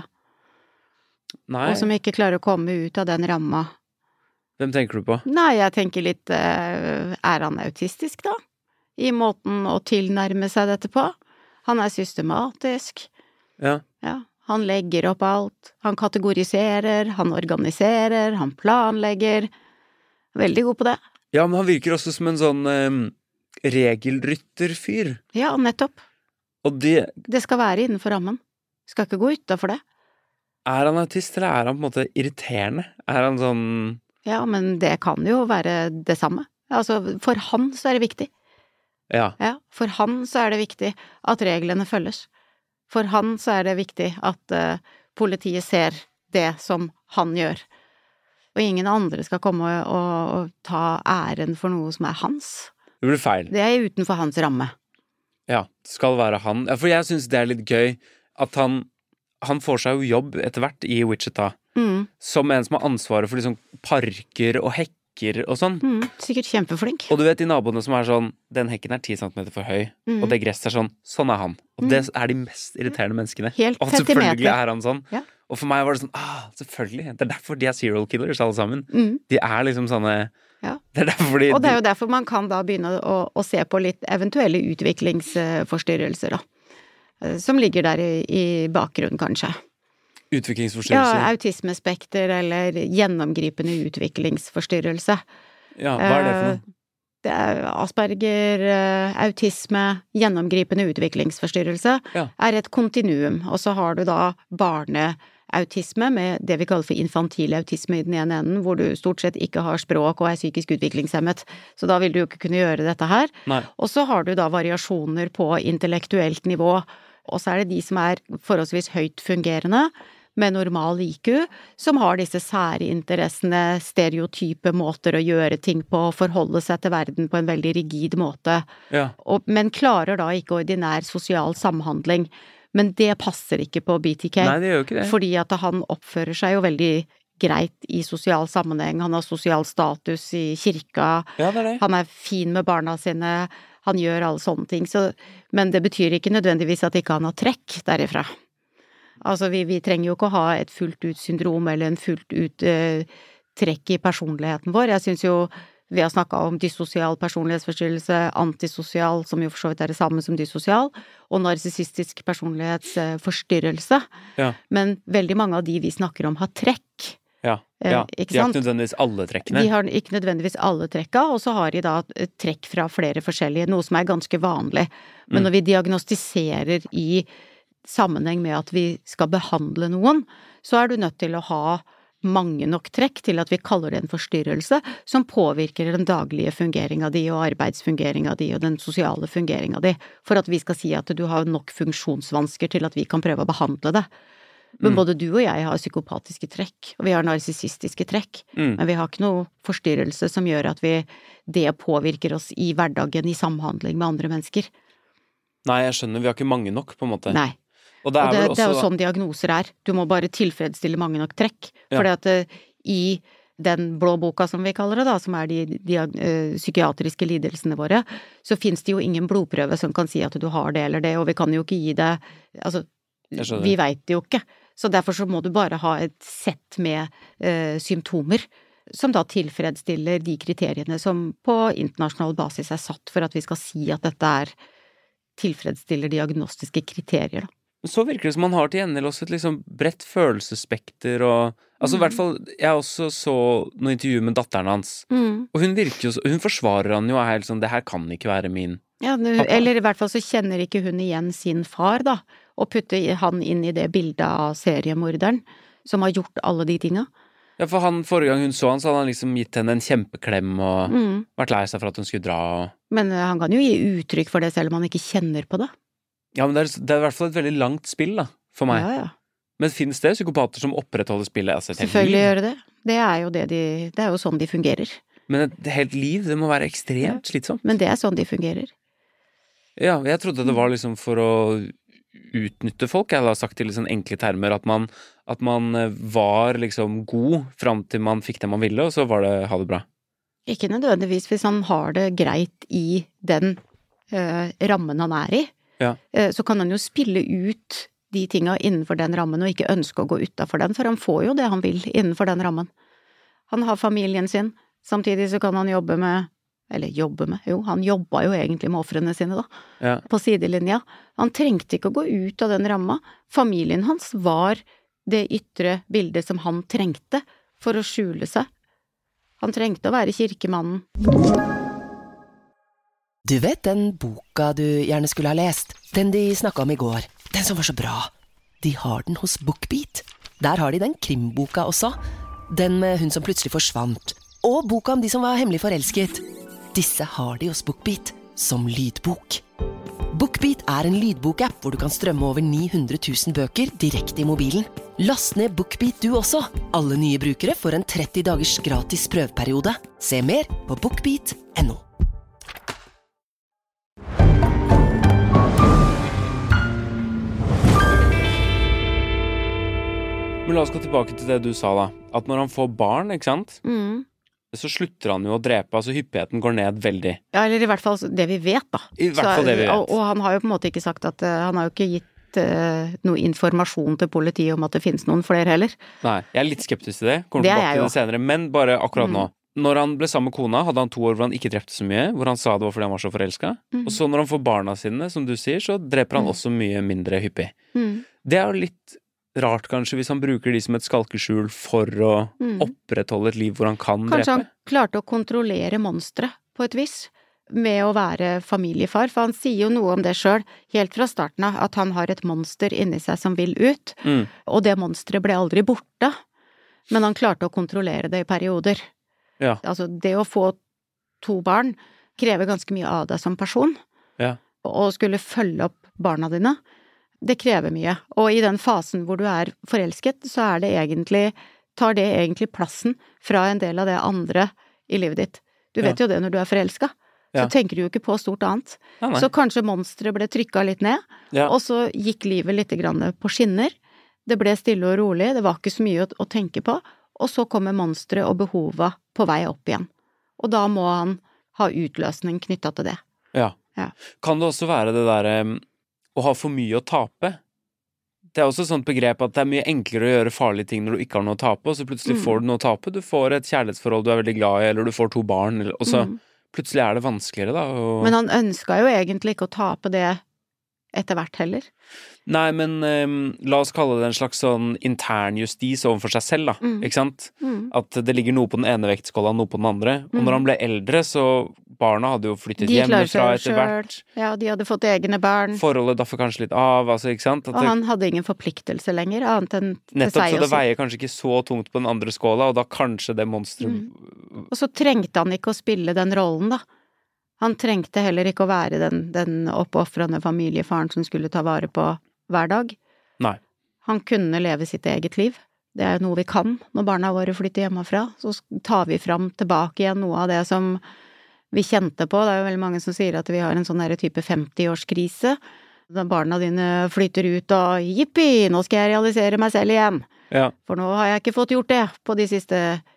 Nei, og som ikke klarer å komme ut av den ramma? hvem tenker du på? Nei, jeg tenker litt, eh, er han autistisk da? I måten å tilnærme seg dette på? Han er systematisk. Ja. Ja, han legger opp alt. Han kategoriserer, han organiserer, han planlegger. Veldig god på det. Ja, men han virker også som en sånn um, regelrytterfyr. Ja, nettopp. Og det, Det skal være innenfor rammen. Skal ikke gå utenfor det. er han autist, eller er han på en måte irriterende? Er han sånn... Ja, men det kan jo være det samme. Altså, for han så er det viktig. Ja. Ja, for han så er det viktig at reglene følges. For han så er det viktig at uh, politiet ser det som han gjør. Og ingen andre skal komme og, og, og ta æren for noe som er hans. Det blir feil. Det er utenfor hans ramme. Ja, det skal være han. Ja, for jeg synes det er litt gøy at han, han får seg jo jobb etter hvert i Wichita. Mm. Som en som har ansvaret for liksom parker og hekker og sånn. Mm. Sikkert kjempeflink. Og du vet de naboene som er sånn, den hekken er ti centimeter for høy, Mm. og det gresset er sånn, sånn er han. Og Mm. det er de mest irriterende menneskene. Helt Og selvfølgelig petimeter. er han sånn. Ja. Og for meg var det sånn, ah, selvfølgelig. Det er derfor de er serial killers alle sammen. Mm. De er liksom sånne, Ja. det er derfor de... Og det er jo derfor man kan da begynne å, å se på litt eventuelle utviklingsforstyrrelser, da. Eh, Som ligger der i, i bakgrunnen, kanskje. Utviklingsforstyrrelser. Ja, autismespekter eller gjennomgripende utviklingsforstyrrelse. Ja, hva er det for noe? Eh, Det er Asperger, eh, autisme, gjennomgripende utviklingsforstyrrelse, Ja. er et kontinuum. Og så har du da barneautisme med det vi kaller for infantil autisme i den ene enden, hvor du stort sett ikke har språk og er psykisk utviklingshemmet. Så da vil du jo ikke kunne gjøre dette her. Nei. Og så har du da variasjoner på intellektuelt nivå, og så er det de som er forholdsvis høyt fungerende, med normal I Q, som har disse særinteressene, stereotype måter å gjøre ting på, forholde seg til verden på en veldig rigid måte, Ja. og, men klarer da ikke ordinær sosial samhandling. Men det passer ikke på B T K, Nei, det gjør jo ikke det. fordi at han oppfører seg jo veldig greit i sosial sammenheng, han har sosial status i kirka, Ja, det er det. han er fin med barna sine, han gjør alle sånne ting, så, men det betyr ikke nødvendigvis at ikke han har trekk derifra. Altså, vi, vi trenger jo ikke å ha et fullt ut syndrom eller en fullt ut eh, trekk i personligheten vår. Jeg synes jo vi har snakket om dysosial personlighetsforstyrrelse, antisosial, som jo for så vidt er det samme som dysosial, og narsissistisk personlighetsforstyrrelse. Ja. Men veldig mange av de vi snakker om har trekk. Ja, Eh, ja. ikke De har sant? ikke nødvendigvis alle trekkene. De har ikke nødvendigvis alle trekka, og så har de da et trekk fra flere forskjellige, noe som er ganske vanlig. Men Mm. når vi diagnostiserer i sammenheng med at vi skal behandle noen, så er du nødt til å ha mange nok trekk til at vi kaller det en forstyrrelse som påvirker den daglige fungeringa di og arbeidsfungeringa di og den sosiale fungeringa di, for at vi skal si at du har nok funksjonsvansker til at vi kan prøve å behandle det. Men Mm. både du og jeg har psykopatiske trekk, og vi har narsissistiske trekk, Mm. men vi har ikke noe forstyrrelse som gjør at vi, det påvirker oss i hverdagen i samhandling med andre mennesker. Nei, jeg skjønner, vi har ikke mange nok, på en måte. Nei. Og det er, Og det, vel det er jo også... sånn diagnoser er. Du må bare tilfredsstille mange nok trekk. Ja. Fordi at eh, i den blå boka som vi kaller det da, som er de, de uh, psykiatriske lidelsene våre, så finnes det jo ingen blodprøve som kan si at du har det eller det, og vi kan jo ikke gi det, altså, vi vet det jo ikke. Så derfor så må du bare ha et sett med uh, symptomer, som da tilfredsstiller de kriteriene som på internasjonal basis er satt for at vi skal si at dette er tilfredsstiller diagnostiske kriterier da. Så virker det som man har til gjengjeld også et liksom bredt følelsesspekter og, altså i hvert fall, jeg også så noen intervjuer med datteren hans, mm. og hun virker jo, hun forsvarer han jo og er helt sånn, det her kan ikke være min ja, nu, eller i hvert fall så kjenner ikke hun igjen sin far da, og putter han inn i det bildet av seriemorderen, som har gjort alle de tinga. Ja, for han, forrige gang hun så han, så hadde han liksom gitt henne en kjempeklem og mm. vært lei seg for at hun skulle dra. Og... Men uh, han kan jo gi uttrykk for det selv om han ikke kjenner på det. Ja, men det er, det er i hvert fall et veldig langt spill da, for meg. Ja, ja. Men finnes det psykopater som opprettholder spillet? Altså, selvfølgelig gjør det det. Det er jo det de, det er jo sånn de fungerer. Men et helt liv, det må være ekstremt ja. slitsomt. Men det er sånn de fungerer. Ja, jeg trodde det var liksom for å utnytte folk, jeg har sagt til liksom enkle termer, at man, at man var liksom god frem til man fikk det man ville, og så var det ha det bra. Ikke nødvendigvis hvis han har det greit i den øh, rammen han er i. Ja. Øh, så kan han jo spille ut de tinga innenfor den rammen, og ikke ønske å gå utenfor den, for han får jo det han vil innenfor den rammen. Han har familien sin, samtidig så kan han jobbe med eller jobbe med, jo, han jobba jo egentlig med offrene sine da, ja. på sidelinja. Han trengte ikke å gå ut av den ramma. Familien hans var det ytre bildet som han trengte for å skjule seg. Han trengte å være kirkemannen. Du vet den boka du gjerne skulle ha lest? Den de snakket om i går. Den som var så bra. De har den hos BookBeat. Der har de den krimboka også. Den med hun som plutselig forsvant. Og boka om de som var hemmelig forelsket. Disse har de hos BookBeat som lydbok. BookBeat er en lydbokapp hvor du kan strømme over ni hundre tusen bøker direkte i mobilen. Last ned BookBeat du også. Alle nye brukere får en tretti dagers gratis prøveperiode. Se mer på bookbeat punktum no. Men la oss gå tilbake til det du sa da. At når han får barn, ikke sant? Mm. Så slutter han jo å drepe, altså hyppigheten går ned veldig. Ja, eller i hvert fall det vi vet da. I hvert fall det vi vet. Og, og han har jo på en måte ikke sagt at, uh, han har jo ikke gitt uh, noe informasjon til politiet om at det finnes noen flere heller. Nei, jeg er litt skeptisk til det, kommer tilbake til det senere, men bare akkurat mm. nå. Når han ble sammen med kona, hadde han to år hvor han ikke drepte så mye, hvor han sa det var fordi han var så forelsket. Mm. Og så når han får barna sine, som du sier, så dreper han mm. også mye mindre hyppig. Mm. Det er jo litt rart kanskje hvis han bruker de som et skalkeskjul for å mm. opprettholde et liv hvor han kan kanskje drepe. Kanskje han klarte å kontrollere monstre på et vis med å være familiefar, for han sier jo noe om det selv helt fra starten av, at han har et monster inni seg som vil ut, mm. og det monsteret ble aldri borte, men han klarte å kontrollere det i perioder. Ja. Altså det å få to barn krever ganske mye av deg som person, ja. og skulle følge opp barna dine, det krever mye, og i den fasen hvor du er forelsket, så er det egentlig, tar det egentlig plassen fra en del av det andre i livet ditt. Du vet ja. jo det når du er forelsket, så ja. tenker du jo ikke på stort annet. Ja, så kanskje monsteret ble trykket litt ned, ja. og så gikk livet litt grann på skinner. Det ble stille og rolig, det var ikke så mye å, å tenke på, og så kommer monsteret og behovet på vei opp igjen. Og da må han ha utløsning knyttet til det. Ja. ja. Kan det også være det der å ha for mye å tape? Det er også et sånt begrep at det er mye enklere å gjøre farlige ting når du ikke har noe å tape, og så plutselig mm. får du noe å tape. Du får et kjærlighetsforhold du er veldig glad i, eller du får to barn, og så mm. plutselig er det vanskeligere da. Og... Men han ønsket jo egentlig ikke å tape det etter hvert heller. Nei, men um, la oss kalle det en slags sånn intern justis overfor seg selv da, mm. ikke sant? Mm. At det ligger noe på den ene vektskåla, noe på den andre. Og mm. når han ble eldre, så barna hadde jo flyttet hjemmefra etter hvert. Ja, de hadde fått egne barn. Forholdet daffer kanskje litt av, altså, ikke sant? At og det... han hadde ingen forpliktelse lenger, annet enn til nettopp, seg så det også. veier kanskje ikke så tungt på den andre skåla, og da kanskje det monsteret... Mm. Og så trengte han ikke å spille den rollen da. Han trengte heller ikke å være den, den oppoffrende familiefaren som skulle ta vare på hver dag. Nei. Han kunne leve sitt eget liv. Det er noe vi kan når barna våre flytter hjemmefra. Så tar vi fram tilbake igjen noe av det som vi kjente på. Det er jo veldig mange som sier at vi har en sånn her type femti-årskrise. Da barna dine flytter ut og jippi, nå skal jeg realisere meg selv igjen. Ja. For nå har jeg ikke fått gjort det på de siste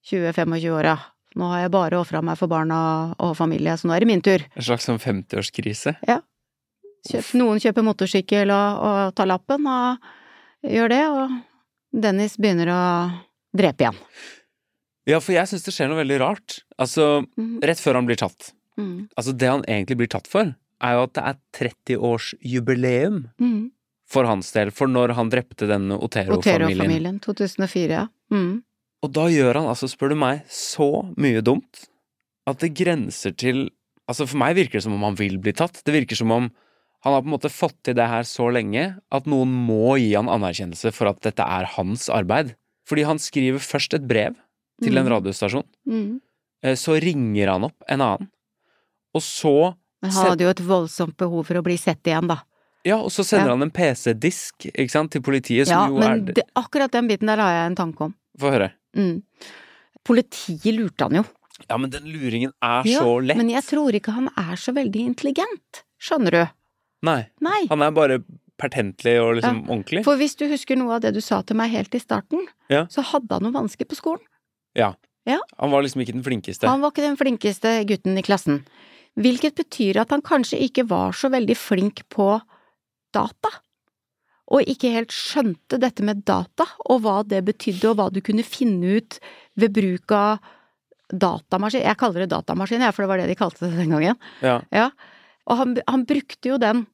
tjue til tjuefem år, ja. Nå har jeg bare offret meg for barna og familie, så nå er det min tur. En slags sånn femti-årskrise. Ja. Kjøp, noen kjøper motorsykkel og, og tar lappen, og gjør det, og Dennis begynner å drepe igjen. Ja, for jeg synes det skjer noe veldig rart. Altså, mm. rett før han blir tatt. Mm. Altså, det han egentlig blir tatt for, er jo at det er tretti-års-jubileum mm. for hans del, for når han drepte denne Otero-familien. Otero-familien, to tusen og fire, ja. Mm. Og da gjør han, altså, spør du meg, så mye dumt, at det grenser til, altså for meg virker det som om han vil bli tatt. Det virker som om han har på en måte fått til det her så lenge, at noen må gi han anerkjennelse for at dette er hans arbeid. Fordi han skriver først et brev til en radiostasjon, mm. så ringer han opp en annen, og så... Men han hadde jo et voldsomt behov for å bli sett igjen, da. Ja, og så sender ja. han en P C-disk, ikke sant, til politiet, som ja, jo er... Ja, men det, akkurat den biten der har jeg en tanke om. Få høre. Mm. Politiet lurte han jo. Ja, men den luringen er ja, så lett. Men jeg tror ikke han er så veldig intelligent, skjønner du? Nei. Nei. Han er bare pertentlig og liksom ja. ordentlig. For hvis du husker noe av det du sa til meg helt i starten, ja. så hadde han noe vanskelig på skolen. Ja. ja. Han var liksom ikke den flinkeste. Han var ikke den flinkeste gutten i klassen. Hvilket betyr at han kanskje ikke var så veldig flink på data. Og ikke helt skjønte dette med data, og hva det betydde, og hva du kunne finne ut ved bruk av datamaskin. Jeg kaller det datamaskin, ja, for det var det de kalte det den gangen. Ja. Ja. Og han, han brukte jo den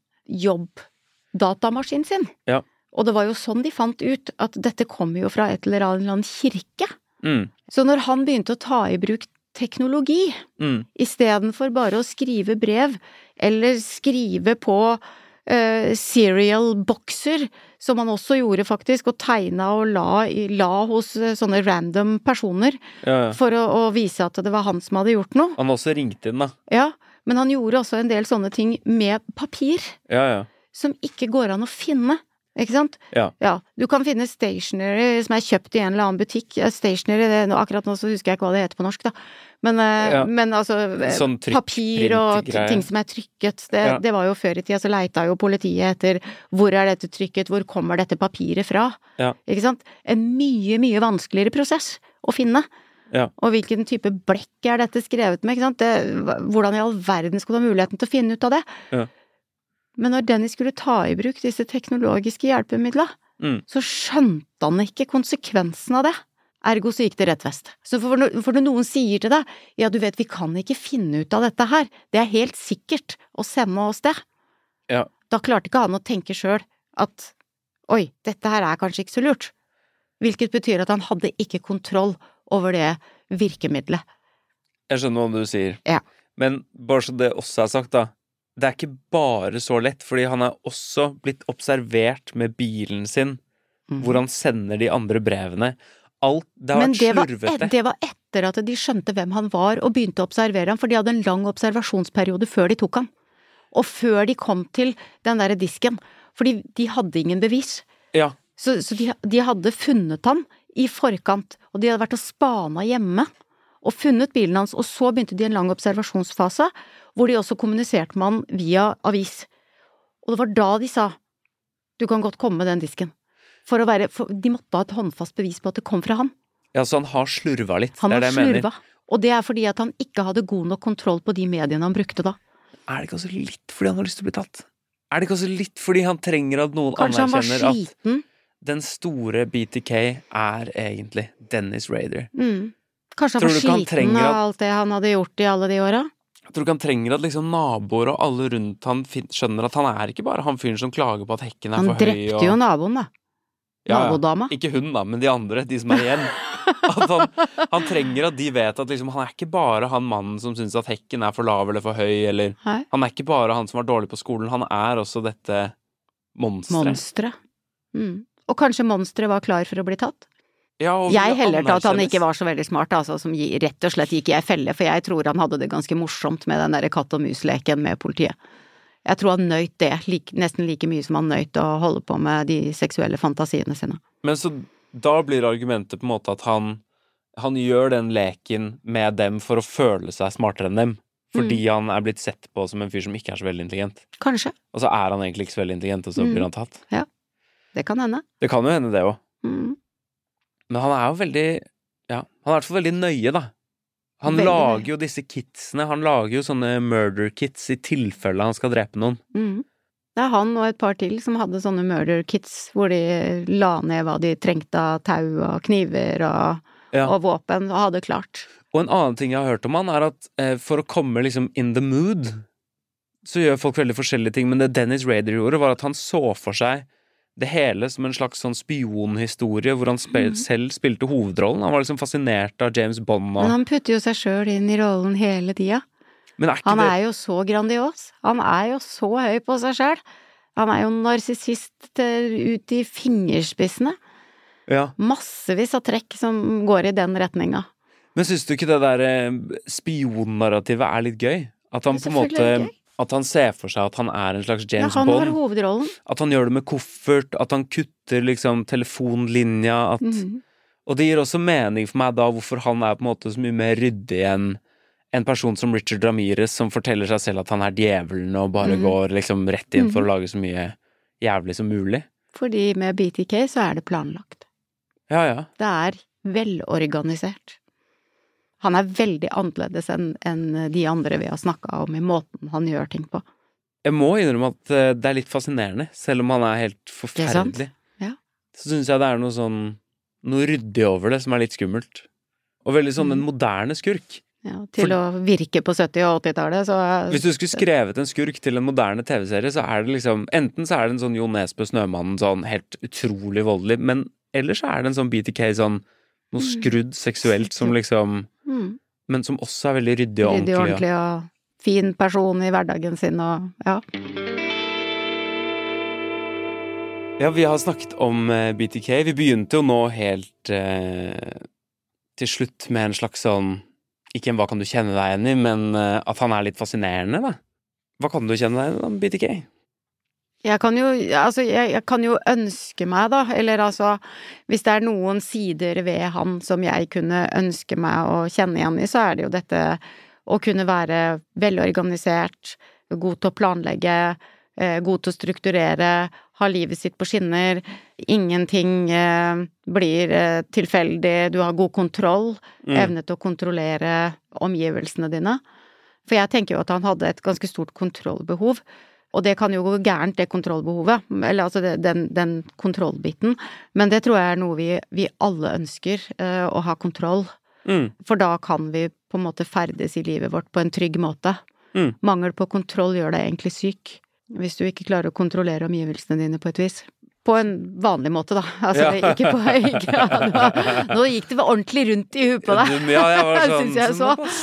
jobbdatamaskinen sin. Ja. Og det var jo sånn de fant ut at dette kommer jo fra et eller annet kirke. Mm. Så når han begynte å ta i bruk teknologi, mm. i stedet for bare å skrive brev, eller skrive på uh, serial boxer, som han også gjorde faktisk, og tegna og la, la hos uh, sånne random personer, ja, ja. for å, å vise at det var han som hadde gjort noe. Han også ringte inn, da. Ja, men han gjorde også en del sånne ting med papir, ja, ja. som ikke går an å finne. Ikke sant? Ja. Ja. Du kan finne stationery som er kjøpt i en eller annen butikk. Stationery, det, akkurat nå så husker jeg ikke hva det heter på norsk, da. Men, ja. men altså, sånn trykk, papir og ting som er trykket, det, ja. det var jo før i tida, så leita jo politiet etter hvor er dette trykket, hvor kommer dette papiret fra? Ja. Ikke sant? En mye, mye vanskeligere prosess å finne. Ja. Og hvilken type blekk er dette skrevet med, ikke sant? Det, hvordan i all verden skulle du ha muligheten til å finne ut av det? Ja. Men når Dennis skulle ta i bruk disse teknologiske hjelpemidlene, mm. så skjønte han ikke konsekvensen av det. Ergo så gikk det rett vest. Så for, for når noen sier til deg, ja du vet vi kan ikke finne ut av dette her, det er helt sikkert å sende oss det. Ja. Da klarte ikke han å tenke selv at, oi, dette her er kanskje ikke så lurt. Hvilket betyr at han hadde ikke kontroll over det virkemidlet. Jeg skjønner hva du sier. Ja. Men bare så det også er sagt da, det er ikke bare så lett, fordi han er også blitt observert med bilen sin, mm. hvor han sender de andre brevene. Alt, det har Men vært det var, slurvete. det var etter at de skjønte hvem han var, og begynte å observere ham, for de hadde en lang observasjonsperiode før de tok ham. Og før de kom til den der disken, fordi de hadde ingen bevis. Ja. Så, så de, de hadde funnet ham i forkant, og de hadde vært og spana hjemme, og funnet bilen hans, og så begynte de en lang observasjonsfase, hvor de også kommuniserte med han via avis. Og det var da de sa, du kan godt komme med den disken. For å være, for de måtte ha et håndfast bevis på at det kom fra han. Ja, så han har slurva litt, han det er det jeg slurva, mener. Og det er fordi at han ikke hadde god nok kontroll på de mediene han brukte da. Er det ikke også litt fordi han har lyst til å bli tatt? Er det ikke også litt fordi han trenger at noen Kanskje anerkjenner han var sliten? At den store B T K er egentlig Dennis Rader? Mm. Kanskje han var sliten av alt det han hadde gjort i alle de åra? Jeg tror ikke han trenger at liksom naboer og alle rundt han skjønner at han er ikke bare han fyren som klager på at hekken er han for høy. Han drepte og... jo naboen da. Ja, Nabodama. Ja. Ikke hun da, men de andre, de som er igjen. At han, han trenger at de vet at liksom, han er ikke bare han mannen som synes at hekken er for lav eller for høy, eller Hei. Han er ikke bare han som var dårlig på skolen, han er også dette monstret. Monstret. Mm. Og kanskje monstret var klar for å bli tatt? Ja, jeg heller til at han ikke var så veldig smart, altså, som rett og slett gikk i ei felle, for jeg tror han hadde det ganske morsomt med den der katt og mus-leken med politiet. Jeg tror han nøyt det, like, nesten like mye som han nøyt å holde på med de seksuelle fantasiene sine. Men så da blir argumentet på en måte at han, han gjør den leken med dem for å føle seg smartere enn dem, fordi mm. han er blitt sett på som en fyr som ikke er så veldig intelligent. Kanskje. Og så er han egentlig ikke så veldig intelligent, og så mm. blir han tatt. Ja, det kan hende. Det kan jo hende det også. Mm. Men han er jo veldig Ja, han er i hvert fall veldig nøye, da. Han Veldig lager nøye. jo disse kitsene, han lager jo sånne murder kits i tilfelle han skal drepe noen. Mm. Det er han og et par til som hadde sånne murder kits, hvor de la ned hva de trengte av tau og kniver og, Ja. og våpen, og hadde klart. Og en annen ting jeg har hørt om han, er at eh, for å komme liksom in the mood, så gjør folk veldig forskjellige ting, men det Dennis Rader gjorde, var at han så for seg det hele som en slags sånn spionhistorie, hvor han spil- selv spilte hovedrollen. Han var liksom fascinert av James Bond. Og... Men han putter jo seg selv inn i rollen hele tida. Men er ikke Han det... er jo så grandios. Han er jo så høy på seg selv. Han er jo narsissist til- ut i fingerspissene. Ja. Massevis av trekk som går i den retninga. Men synes du ikke det der eh, spionnarrativet er litt gøy? At han på en Selvfølgelig er det måte... gøy. At han ser for seg at han er en slags James Ja, han har Bond. hovedrollen. At han gjør det med koffert, at han kutter liksom telefonlinja, at... Mhm. Og det gir også mening for meg da hvorfor han er på en måte så mye mer ryddig enn en person som Richard Ramirez, som forteller seg selv at han er djevelen og bare Mhm. går liksom rett inn for Mhm. å lage så mye jævlig som mulig. Fordi med B T K så er det planlagt. Ja, ja. Det er velorganisert. Han er veldig annerledes enn enn de andre vi har snakket om i måten han gjør ting på. Jeg må innrømme at eh, det er litt fascinerende, selv om han er helt Det er sant. forferdelig. Ja. Så synes jeg det er noe sånn, noe ryddig over det som er litt skummelt. Og veldig sånn en moderne skurk. Ja, til For- å virke på sytti- og åttitallet, så Hvis du skulle skrevet en skurk til en moderne T V-serie, så er det liksom, enten så er det en sånn Jo Nesbø Snømannen, sånn helt utrolig voldelig, men ellers så er det en sånn B T K, sånn noe skrudd seksuelt som liksom, mm, men som også er veldig ryddig og ryddig og ordentlig. ordentlig og fin person i hverdagen sin og ja. Ja, vi har snakket om eh, B T K. Vi begynte jo nå helt eh, til slutt med en slags sånn, ikke en hva kan du kjenne deg igjen i, men eh, at han er litt fascinerende, da. Hva kan du kjenne deg igjen i om B T K? Jeg kan jo, altså, jeg, jeg kan jo ønske meg da, eller altså, hvis det er noen sider ved han som jeg kunne ønske meg å kjenne igjen i, så er det jo dette å kunne være velorganisert, god til å planlegge, eh, god til å strukturere, ha livet sitt på skinner, ingenting eh, blir eh, tilfeldig, du har god kontroll, Mm. evne til å kontrollere omgivelsene dine. For jeg tenker jo at han hadde et ganske stort kontrollbehov, og det kan jo gå gærent, det kontrollbehovet, eller altså det, den, den kontrollbiten, men det tror jeg er noe vi, vi alle ønsker, eh, å ha kontroll, Mm. for da kan vi på en måte ferdes i livet vårt på en trygg måte. Mm. Mangel på kontroll gjør deg egentlig syk, hvis du ikke klarer å kontrollere omgivelsene dine på et vis. På en vanlig måte, da. Altså, Ja. ikke på ikke, ja, det var, nå gikk det ordentlig rundt i huet på deg. Du- Ja, jeg var sånn, Synes jeg så så. må bare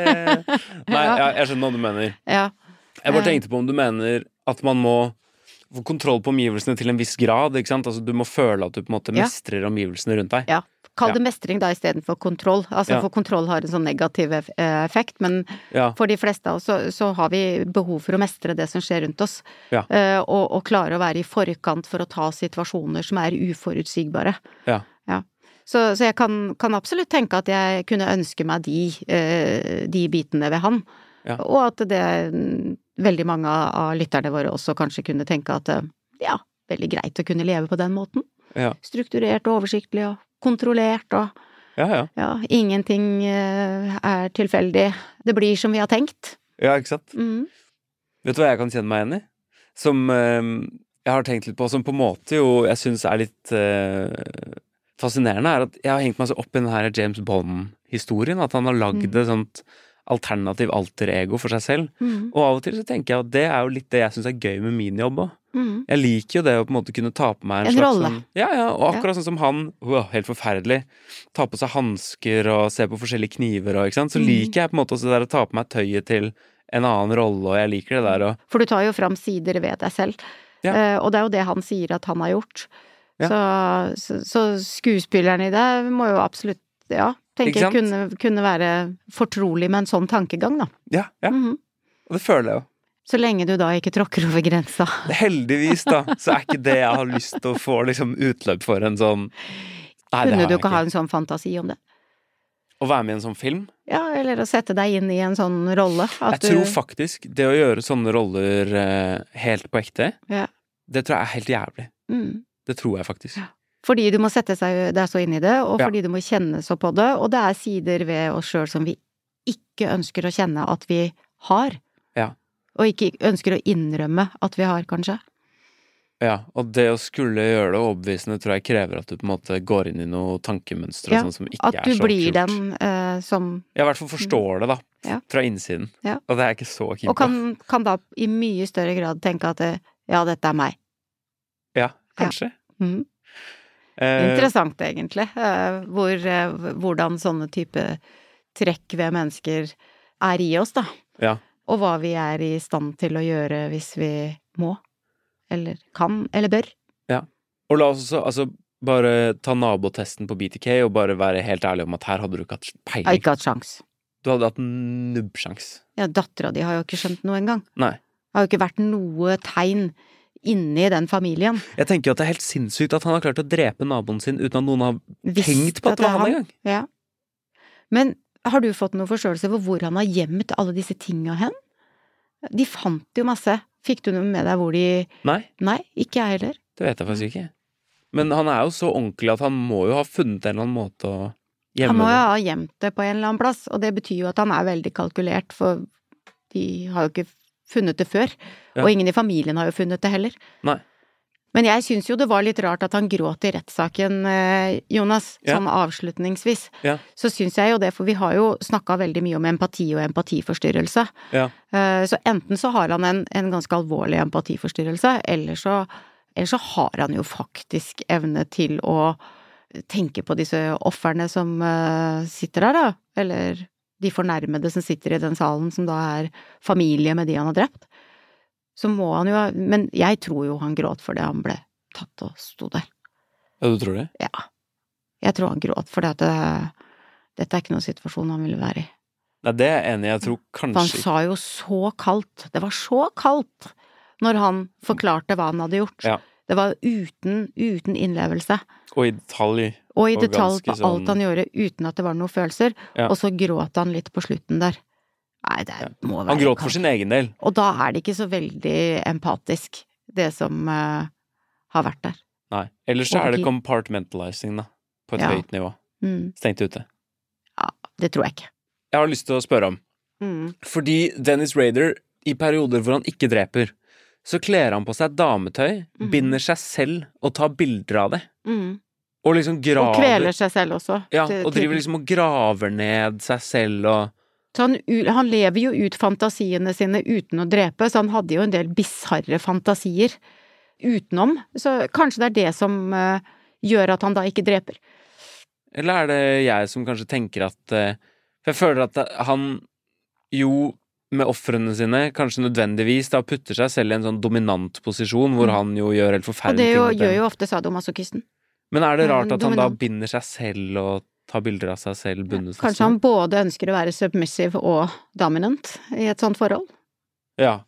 se. Nei, ja, jeg skjønner hva du mener. Ja. Jeg bare Eh. tenkte på om du mener at man må få kontroll på omgivelsene til en viss grad, ikke sant? Altså du må føle at du på en måte Ja. mestrer omgivelsene rundt deg. Ja. Kall det Ja. mestring da, i stedet for kontroll. Altså, Ja. for kontroll har en sånn negativ eff- eh, effekt, men Ja. for de fleste av oss så, så har vi behov for å mestre det som skjer rundt oss. Ja. Eh, og, og klare å være i forkant for å ta situasjoner som er uforutsigbare. Ja. Ja. Så, så jeg kan, kan absolutt tenke at jeg kunne ønske meg de, eh, de bitene ved han. Ja. Og at det mm, veldig mange av lytterne våre også kanskje kunne tenke at eh, ja, veldig greit å kunne leve på den måten. Ja. Strukturert og oversiktlig og kontrollert og Ja, ja. ja, ingenting eh, er tilfeldig. Det blir som vi har tenkt. Ja, ikke sant? Mm. Vet du hva jeg kan kjenne meg igjen i? Som eh, jeg har tenkt litt på, som på en måte jo jeg synes er litt eh, fascinerende, er at jeg har hengt meg så opp i den her James Bond-historien, at han har lagd Mm. et sånt alternativ alter ego for seg selv. Mm. Og av og til så tenker jeg at det er jo litt det jeg synes er gøy med min jobb også. Mm. Jeg liker jo det å på en måte kunne ta på meg en, En slags rolle. sånn, ja, ja, og akkurat sånn som han, wow, helt forferdelig, ta på seg hansker og se på forskjellige kniver og, ikke sant, så Mm. liker jeg på en måte også det der å ta på meg tøyet til en annen rolle, og jeg liker det der og, For du tar jo fram sider ved deg selv. Ja. Eh, og det er jo det han sier at han har gjort. Ja. Så, så, så skuespilleren i det må jo absolutt, ja, tenke Ikke sant? kunne, kunne være fortrolig med en sånn tankegang, da. ja, ja, Mhm. og det føler jeg jo. Så lenge du da ikke tråkker over grensa. Heldigvis da, så er ikke det jeg har lyst til å få liksom utløp for en sånn, nei, det Kunne har du jeg ikke ha ikke. en sånn fantasi om det? Å være med i en sånn film? Ja, eller å sette deg inn i en sånn rolle. At Jeg tror du, faktisk det å gjøre sånne roller eh, helt på ekte, Ja. det tror jeg er helt jævlig. mm. Det tror jeg faktisk. Ja. Fordi du må sette seg deg så inn i det, og Ja. fordi du må kjenne så på det, og det er sider ved oss selv som vi ikke ønsker å kjenne at vi har. Ja. Og ikke ønsker å innrømme at vi har, kanskje. Ja, og det å skulle gjøre det overbevisende tror jeg krever at du på en måte går inn i noe tankemønstre Ja, og sånn som ikke at er du så blir kult. den eh, som Jeg i hvert fall forstår det da, Ja. fra innsiden. Ja. Og det er jeg ikke så keen Og på. kan, kan da i mye større grad tenke at det, ja, dette er meg. Ja, kanskje. Mhm. Eh, Interessant, egentlig. eh, Hvor, eh, hvordan sånne type trekk ved mennesker er i oss, da. Ja. Og hva vi er i stand til å gjøre hvis vi må. Eller kan, eller bør. Og la oss også, altså, bare ta nabotesten på B T K og bare være helt ærlig om at her hadde du ikke hatt Jeg har peiling. ikke hatt sjans. Du hadde hatt nubbsjans. Ja, dattera di har jo ikke skjønt noe engang. Nei. Det har jo ikke vært noe tegn inni den familien. Jeg tenker jo at det er helt sinnssykt at han har klart å drepe naboen sin uten at noen har Visst tenkt på at det var han engang. Ja. Men har du fått noe forståelse for hvor han har gjemt alle disse tinga hen? De fant jo masse. Fikk du noe med deg hvor de Nei, Nei, ikke jeg heller. det vet jeg faktisk ikke. Men han er jo så ordentlig at han må jo ha funnet en eller annen måte å gjemme Han må jo det. ha gjemt det på en eller annen plass, og det betyr jo at han er veldig kalkulert, for de har jo ikke funnet det før. Ja. Og ingen i familien har jo funnet det heller. Nei. Men jeg syns jo det var litt rart at han gråt i rettssaken, eh, Jonas, Ja. sånn avslutningsvis. Ja. Så syns jeg jo det, for vi har jo snakka veldig mye om empati og empatiforstyrrelse. Ja. Eh, Så enten så har han en, en ganske alvorlig empatiforstyrrelse, eller så, eller så har han jo faktisk evne til å tenke på disse ofrene som eh, sitter der, da. Eller de fornærmede som sitter i den salen, som da er familie med de han har drept. Så må han jo ha Men jeg tror jo han gråt fordi han ble tatt og sto der. Ja, du tror det? Ja. Jeg tror han gråt fordi at det, dette er ikke noen situasjon han ville være i. Nei, det er jeg enig i. Jeg tror For han kanskje sa jo så kaldt. Det var så kaldt når han forklarte hva han hadde gjort. Ja. Det var uten, uten innlevelse. Og i detalj. Og i Og detalj på ganske alt sånn- han gjorde, uten at det var noen følelser. Ja. Og så gråt han litt på slutten der. Nei, det Ja. må være Han gråt for kaldt. sin egen del. Og da er det ikke så veldig empatisk, det som eh, har vært der. Nei. Ellers så er det Over tid. compartmentalizing, da. På et Ja. høyt nivå. Mm. Stengt ute. Ja, det tror jeg ikke. Jeg har lyst til å spørre om Mm. Fordi Dennis Rader, i perioder hvor han ikke dreper, så kler han på seg dametøy, Mhm. binder seg selv og tar bilder av det. Mm. Og liksom graver Og kveler seg selv også. Ja, til- og til- driver liksom og graver ned seg selv og Så han, u- han lever jo ut fantasiene sine uten å drepe, så han hadde jo en del bisarre fantasier utenom. Så kanskje det er det som eh, gjør at han da ikke dreper. Eller er det jeg som kanskje tenker at eh, For jeg føler at det, han jo med ofrene sine kanskje nødvendigvis da putter seg selv i en sånn dominant posisjon, hvor Mm. han jo gjør helt Og forferdelige det ting. jo, mot dem. gjør jo ofte sadomasochisten. Men er det Ja, rart at han da dominant. binder seg selv og tar bilder av seg selv bundet fast? Kanskje han både ønsker å være submissive og dominant i et sånt forhold. Ja.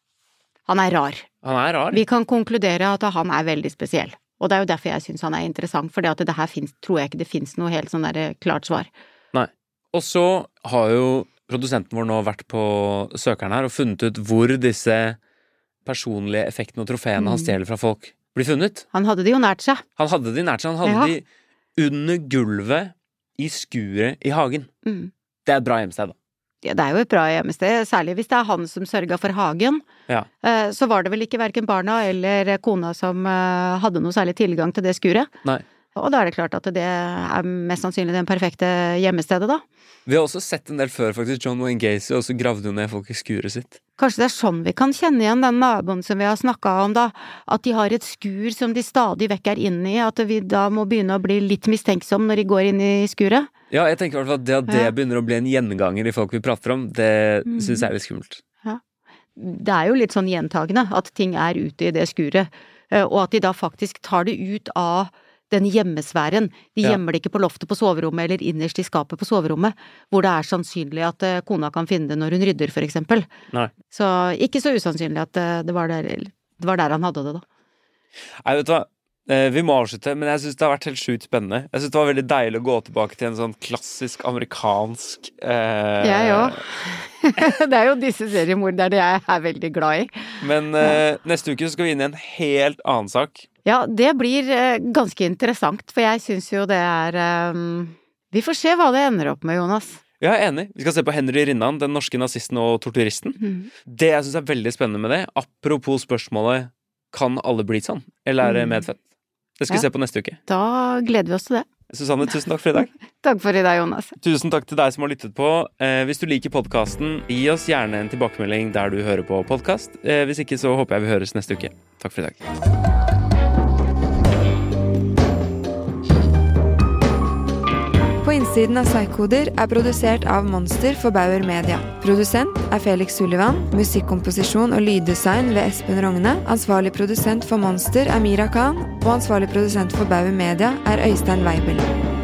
Han er rar. Han er rar. Vi kan konkludere at han er veldig spesiell. Og det er jo derfor jeg syns han er interessant, for det her finnes, tror jeg ikke det finnes noe helt sånn der klart svar. Nei. Og så har jo produsenten vår nå vært på søkeren her og funnet ut hvor disse personlige effektene og trofeene han Mm. stjeler fra folk, blir funnet. Han hadde det jo nært seg. Han hadde de nært seg. Han hadde de under gulvet i skuret i hagen. Mm. Det er et bra hjemsted, da. Ja, det er jo et bra hjemmested, særlig hvis det er han som sørga for hagen. Ja. Eh, Så var det vel ikke hverken barna eller kona som eh, hadde noe særlig tilgang til det skuret. Nei. Og da er det klart at det er mest sannsynlig det perfekte hjemmestedet, da. Vi har også sett en del før, faktisk. John Wayne Gacy også gravde jo ned folk i skuret sitt. Kanskje det er sånn vi kan kjenne igjen den naboen som vi har snakka om, da. At de har et skur som de stadig vekk er inne i, at vi da må begynne å bli litt mistenksom når de går inn i skuret. Ja, jeg tenker i hvert fall at det at det Ja. begynner å bli en gjenganger i folk vi prater om, det Mm. synes jeg er litt skummelt. Det er jo litt sånn gjentagende at ting er ute i det skuret, eh, og at de da faktisk tar det ut av den hjemmesfæren. De Ja. gjemmer det ikke på loftet på soverommet eller innerst i skapet på soverommet, hvor det er sannsynlig at eh, kona kan finne det når hun rydder, for eksempel. Nei. Så ikke så usannsynlig at eh, det var der, det var der han hadde det, da. Nei, vet du hva? Eh, Vi må avslutte, men jeg synes det har vært helt sjukt spennende. Jeg synes det var veldig deilig å gå tilbake til en sånn klassisk amerikansk eh, Jeg òg. Det er jo disse seriemorderne jeg er veldig glad i. Men eh, neste uke så skal vi inn i en helt annen sak. Ja, det blir eh, ganske interessant, for jeg synes jo det er eh, vi får se hva det ender opp med, Jonas. Jeg er enig. Vi skal se på Henry Rinnan, den norske nazisten og torturisten. Mm. Det jeg synes er veldig spennende med det, apropos spørsmålet, kan alle bli sånn? Eller er det medfødt? Det skal vi ja. se på neste uke. Da gleder vi oss til det. Susanne, tusen takk for i dag. Takk for i dag, Jonas. Tusen takk til deg som har lyttet på. Eh, hvis du liker podcasten, gi oss gjerne en tilbakemelding der du hører på podcast. Eh, hvis ikke, så håper jeg vi høres neste uke. Takk for i dag. På innsiden av Psykoder er produsert av Monster for Bauer Media. Produsent er Felix Sullivan, musikkomposisjon og lyddesign ved Espen Rogne. Ansvarlig produsent for Monster er Mira Khan, og ansvarlig produsent for Bauer Media er Øystein Weibel.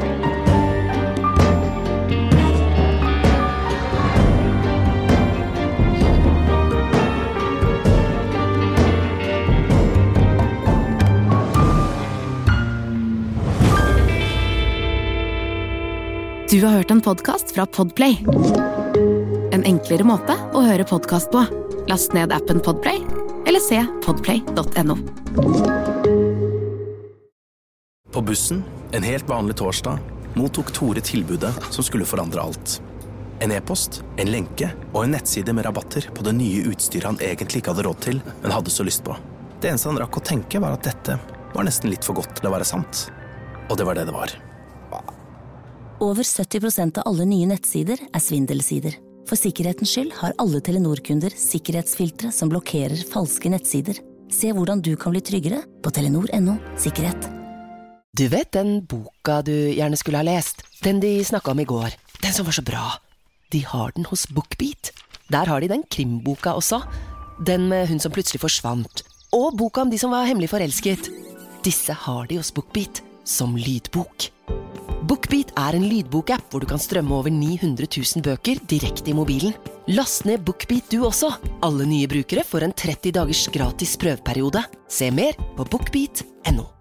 Du har hørt en podcast fra Podplay. En enklere måte å høre podcast på. Last ned appen Podplay, eller se podplay punktum no. På bussen, en helt vanlig torsdag, mottok Tore tilbudet som skulle forandre alt. En e-post, en lenke og en nettside med rabatter på det nye utstyret han egentlig ikke hadde råd til, men hadde så lyst på. Det eneste han rakk å tenke var at dette var nesten litt for godt til å være sant. Og det var det det var. Over sytti prosent av alle nye nettsider er svindelsider. For sikkerhetens skyld har alle Telenor-kunder sikkerhetsfiltre som blokkerer falske nettsider. Se hvordan du kan bli tryggere på telenor punktum no sikkerhet. Du vet den boka du gjerne skulle ha lest? Den de snakket om i går. Den som var så bra. De har den hos BookBeat. Der har de den krimboka også. Den med hun som plutselig forsvant. Og boka om de som var hemmelig forelsket. Disse har de hos BookBeat som lydbok. BookBeat er en lydbokapp hvor du kan strømme over ni hundre tusen bøker direkte i mobilen. Last ned BookBeat du også. Alle nye brukere får en tretti dagers gratis prøveperiode. Se mer på bookbeat punktum no.